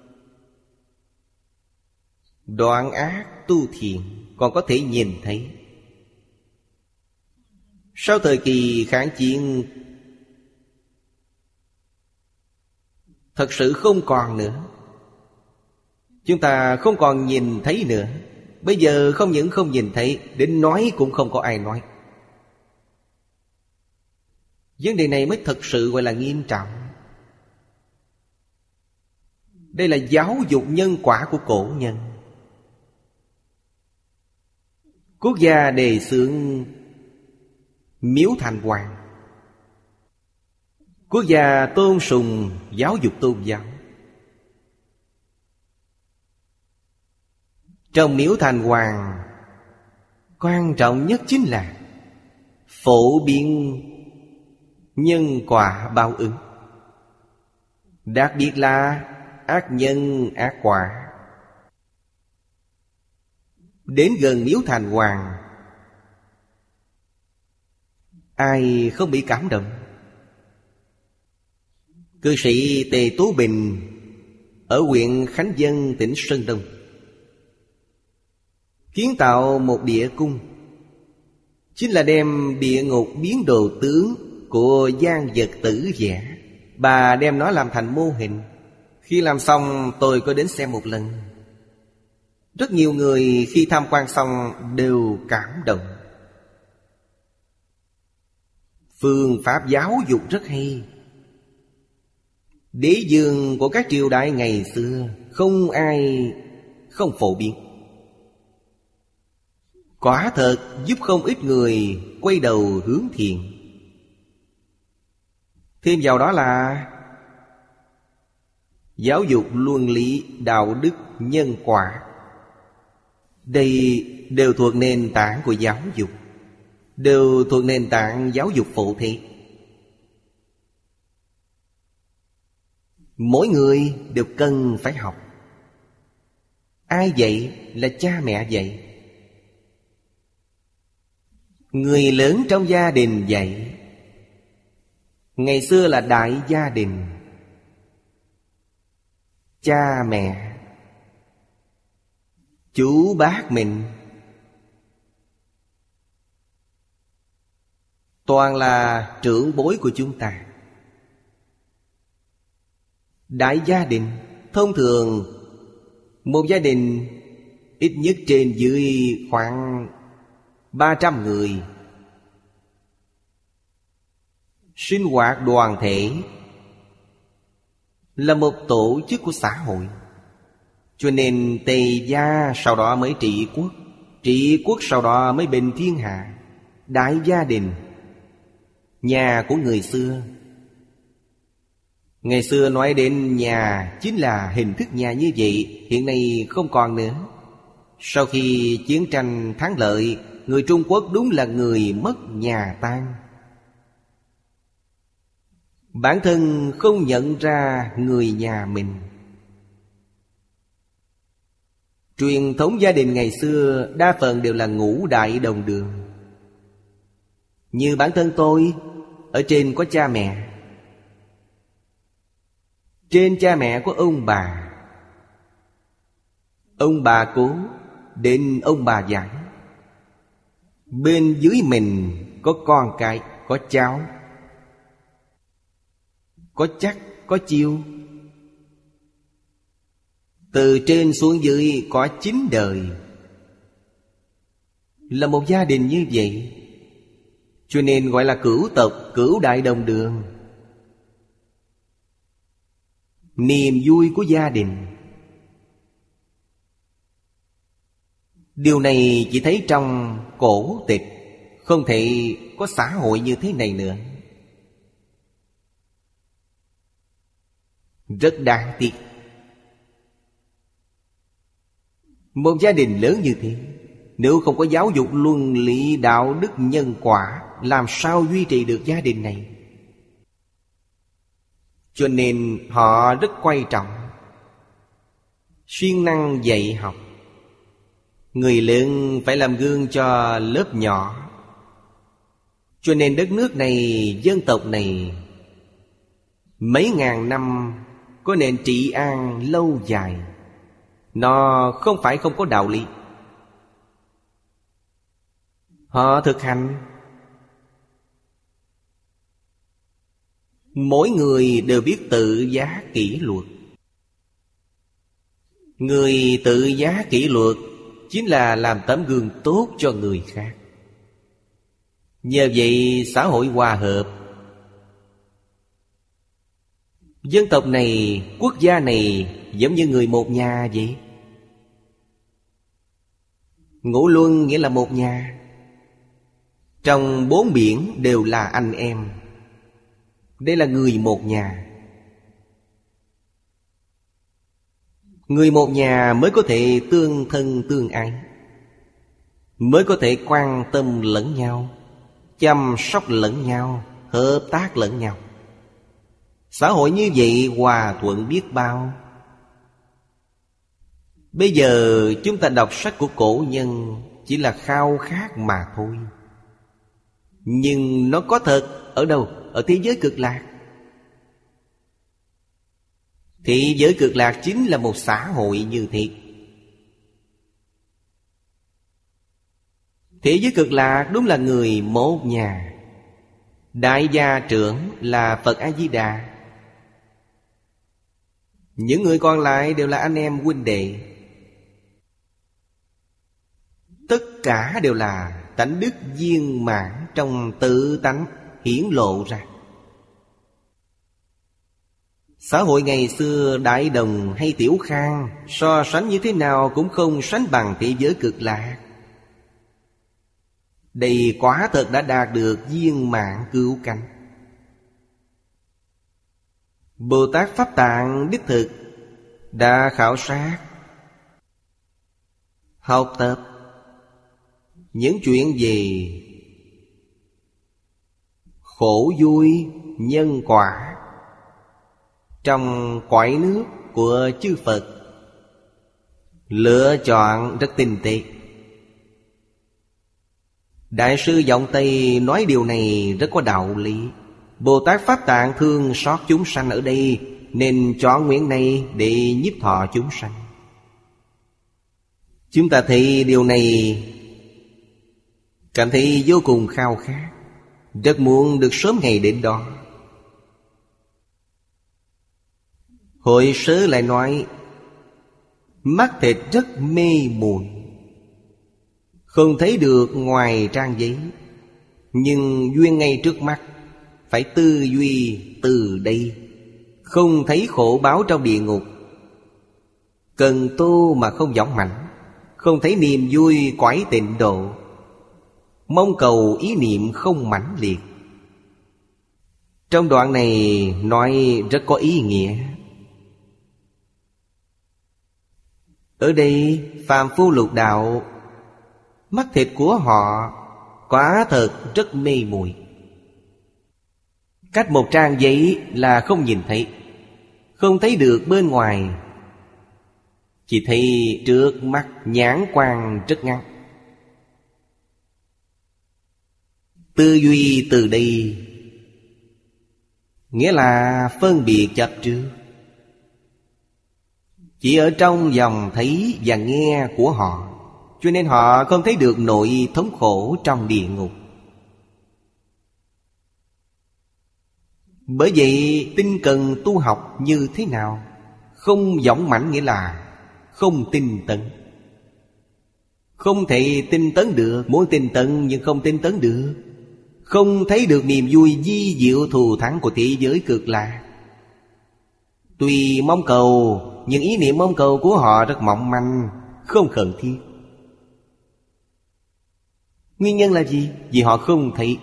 đoạn ác tu thiện còn có thể nhìn thấy. Sau thời kỳ kháng chiến thật sự không còn nữa, chúng ta không còn nhìn thấy nữa. Bây giờ không những không nhìn thấy, đến nói cũng không có ai nói. Vấn đề này mới thật sự gọi là nghiêm trọng. Đây là giáo dục nhân quả của cổ nhân. Quốc gia đề xướng miếu thành hoàng, quốc gia tôn sùng giáo dục tôn giáo. Trong miếu thành hoàng, quan trọng nhất chính là phổ biến nhân quả báo ứng. Đặc biệt là ác nhân ác quả. Đến gần miếu thành hoàng, ai không bị cảm động? Cư sĩ Tề Tú Bình ở huyện Khánh Vân, tỉnh Sơn Đông kiến tạo một địa cung, chính là đem địa ngục biến đồ tướng của Giang Vật Tử vẽ. Bà đem nó làm thành mô hình. Khi làm xong tôi có đến xem một lần. Rất nhiều người khi tham quan xong đều cảm động. Phương pháp giáo dục rất hay. Đế vương của các triều đại ngày xưa không ai không phổ biến. Quả thật giúp không ít người quay đầu hướng thiện. Thêm vào đó là giáo dục luân lý, đạo đức, nhân quả. Đây đều thuộc nền tảng của giáo dục, đều thuộc nền tảng giáo dục phổ thế. Mỗi người đều cần phải học. Ai dạy? Là cha mẹ dạy. Người lớn trong gia đình dạy. Ngày xưa là đại gia đình, cha mẹ, chú bác mình, toàn là trưởng bối của chúng ta. Đại gia đình, thông thường một gia đình ít nhất trên dưới khoảng ba trăm người. Sinh hoạt đoàn thể, là một tổ chức của xã hội. Cho nên Tề gia sau đó mới trị quốc, trị quốc sau đó mới bình thiên hạ. Đại gia đình, nhà của người xưa. Ngày xưa nói đến nhà chính là hình thức nhà như vậy, hiện nay không còn nữa. Sau khi chiến tranh thắng lợi, người Trung Quốc đúng là người mất nhà tan. Bản thân không nhận ra người nhà mình. Truyền thống gia đình ngày xưa đa phần đều là ngũ đại đồng đường. Như bản thân tôi, ở trên có cha mẹ. Trên cha mẹ có ông bà. Ông bà cố, đến ông bà giải. Bên dưới mình có con cái, có cháu, có chắc, có chiêu. Từ trên xuống dưới có chín đời. Là một gia đình như vậy. Cho nên gọi là cửu tộc, cửu đại đồng đường. Niềm vui của gia đình. Điều này chỉ thấy trong cổ tịch, không thể có xã hội như thế này nữa. Rất đáng tiếc. Một gia đình lớn như thế, nếu không có giáo dục luân lý đạo đức nhân quả, làm sao duy trì được gia đình này? Cho nên họ rất quan trọng siêng năng dạy học. Người lớn phải làm gương cho lớp nhỏ. Cho nên đất nước này, dân tộc này mấy ngàn năm có nền trị an lâu dài. Nó không phải không có đạo lý. Họ thực hành. Mỗi người đều biết tự giá kỷ luật. Người tự giá kỷ luật chính là làm tấm gương tốt cho người khác. Nhờ vậy xã hội hòa hợp. Dân tộc này, quốc gia này giống như người một nhà vậy. Ngũ luân nghĩa là một nhà. Trong bốn biển đều là anh em. Đây là người một nhà. Người một nhà mới có thể tương thân tương ái, mới có thể quan tâm lẫn nhau, chăm sóc lẫn nhau, hợp tác lẫn nhau. Xã hội như vậy hòa thuận biết bao. Bây giờ chúng ta đọc sách của cổ nhân chỉ là khao khát mà thôi. Nhưng nó có thật ở đâu? Ở thế giới cực lạc. Thế giới cực lạc chính là một xã hội như thế. Thế giới cực lạc đúng là người một nhà. Đại gia trưởng là Phật A-di-đà. Những người còn lại đều là anh em huynh đệ. Tất cả đều là tánh đức viên mãn trong tự tánh hiển lộ ra. Xã hội ngày xưa Đại Đồng hay Tiểu Khang so sánh như thế nào cũng không sánh bằng thế giới cực lạc. Đây quả thật đã đạt được viên mãn cứu cánh. Bồ Tát Pháp Tạng đích thực đã khảo sát, học tập những chuyện về khổ vui nhân quả trong cõi nước của chư Phật, lựa chọn rất tinh tế. Đại sư Giọng Tây nói điều này rất có đạo lý. Bồ Tát Pháp Tạng thương xót chúng sanh ở đây, nên chọn nguyện này để nhiếp thọ chúng sanh. Chúng ta thấy điều này cảm thấy vô cùng khao khát, rất muốn được sớm ngày đến đó. Hội sớ lại nói, mắt thịt rất mê muội, không thấy được ngoài trang giấy. Nhưng duyên ngay trước mắt, phải tư duy từ đây, không thấy khổ báo trong địa ngục. Cần tu mà không dõng mãnh, không thấy niềm vui cõi tịnh độ, mong cầu ý niệm không mãnh liệt. Trong đoạn này nói rất có ý nghĩa. Ở đây phàm phu lục đạo, mắt thịt của họ quả thật rất mê muội. Cách một trang giấy là không nhìn thấy, không thấy được bên ngoài, chỉ thấy trước mắt nhãn quan rất ngắn. Tư duy từ đây nghĩa là phân biệt chấp trước, chỉ ở trong dòng thấy và nghe của họ, cho nên họ không thấy được nội thống khổ trong địa ngục. Bởi vậy tinh cần tu học như thế nào? Không dõng mãnh nghĩa là không tinh tấn. Không thể tinh tấn được, muốn tinh tấn nhưng không tinh tấn được. Không thấy được niềm vui vi diệu thù thắng của thế giới cực lạc. Tuy mong cầu, nhưng ý niệm mong cầu của họ rất mỏng manh, không cần thiết. Nguyên nhân là gì? Vì họ không thấy.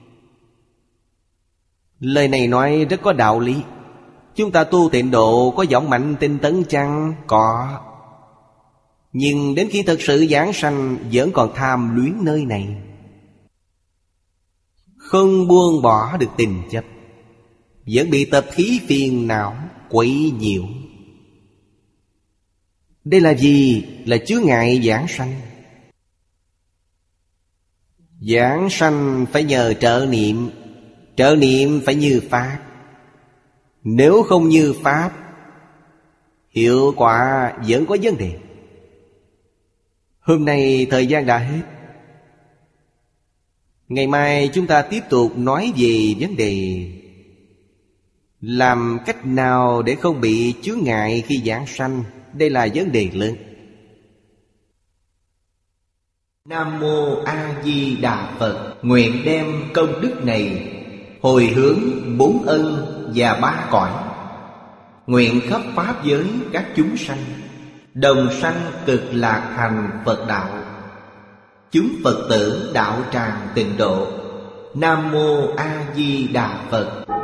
Lời này nói rất có đạo lý. Chúng ta tu tịnh độ có dõng mãnh tinh tấn chăng? Có. Nhưng đến khi thực sự giảng sanh vẫn còn tham luyến nơi này, không buông bỏ được tình chấp, vẫn bị tập khí phiền não quấy nhiễu. Đây là gì? Là chướng ngại giảng sanh. Giảng sanh phải nhờ trợ niệm, trợ niệm phải như Pháp. Nếu không như Pháp, hiệu quả vẫn có vấn đề. Hôm nay thời gian đã hết. Ngày mai chúng ta tiếp tục nói về vấn đề làm cách nào để không bị chướng ngại khi giảng sanh. Đây là vấn đề lớn. Nam Mô A Di Đà Phật. Nguyện đem công đức này hồi hướng bốn ân và ba cõi, nguyện khắp pháp giới các chúng sanh đồng sanh cực lạc thành Phật đạo. Chúng Phật tử đạo tràng tịnh độ. Nam Mô A Di Đà Phật.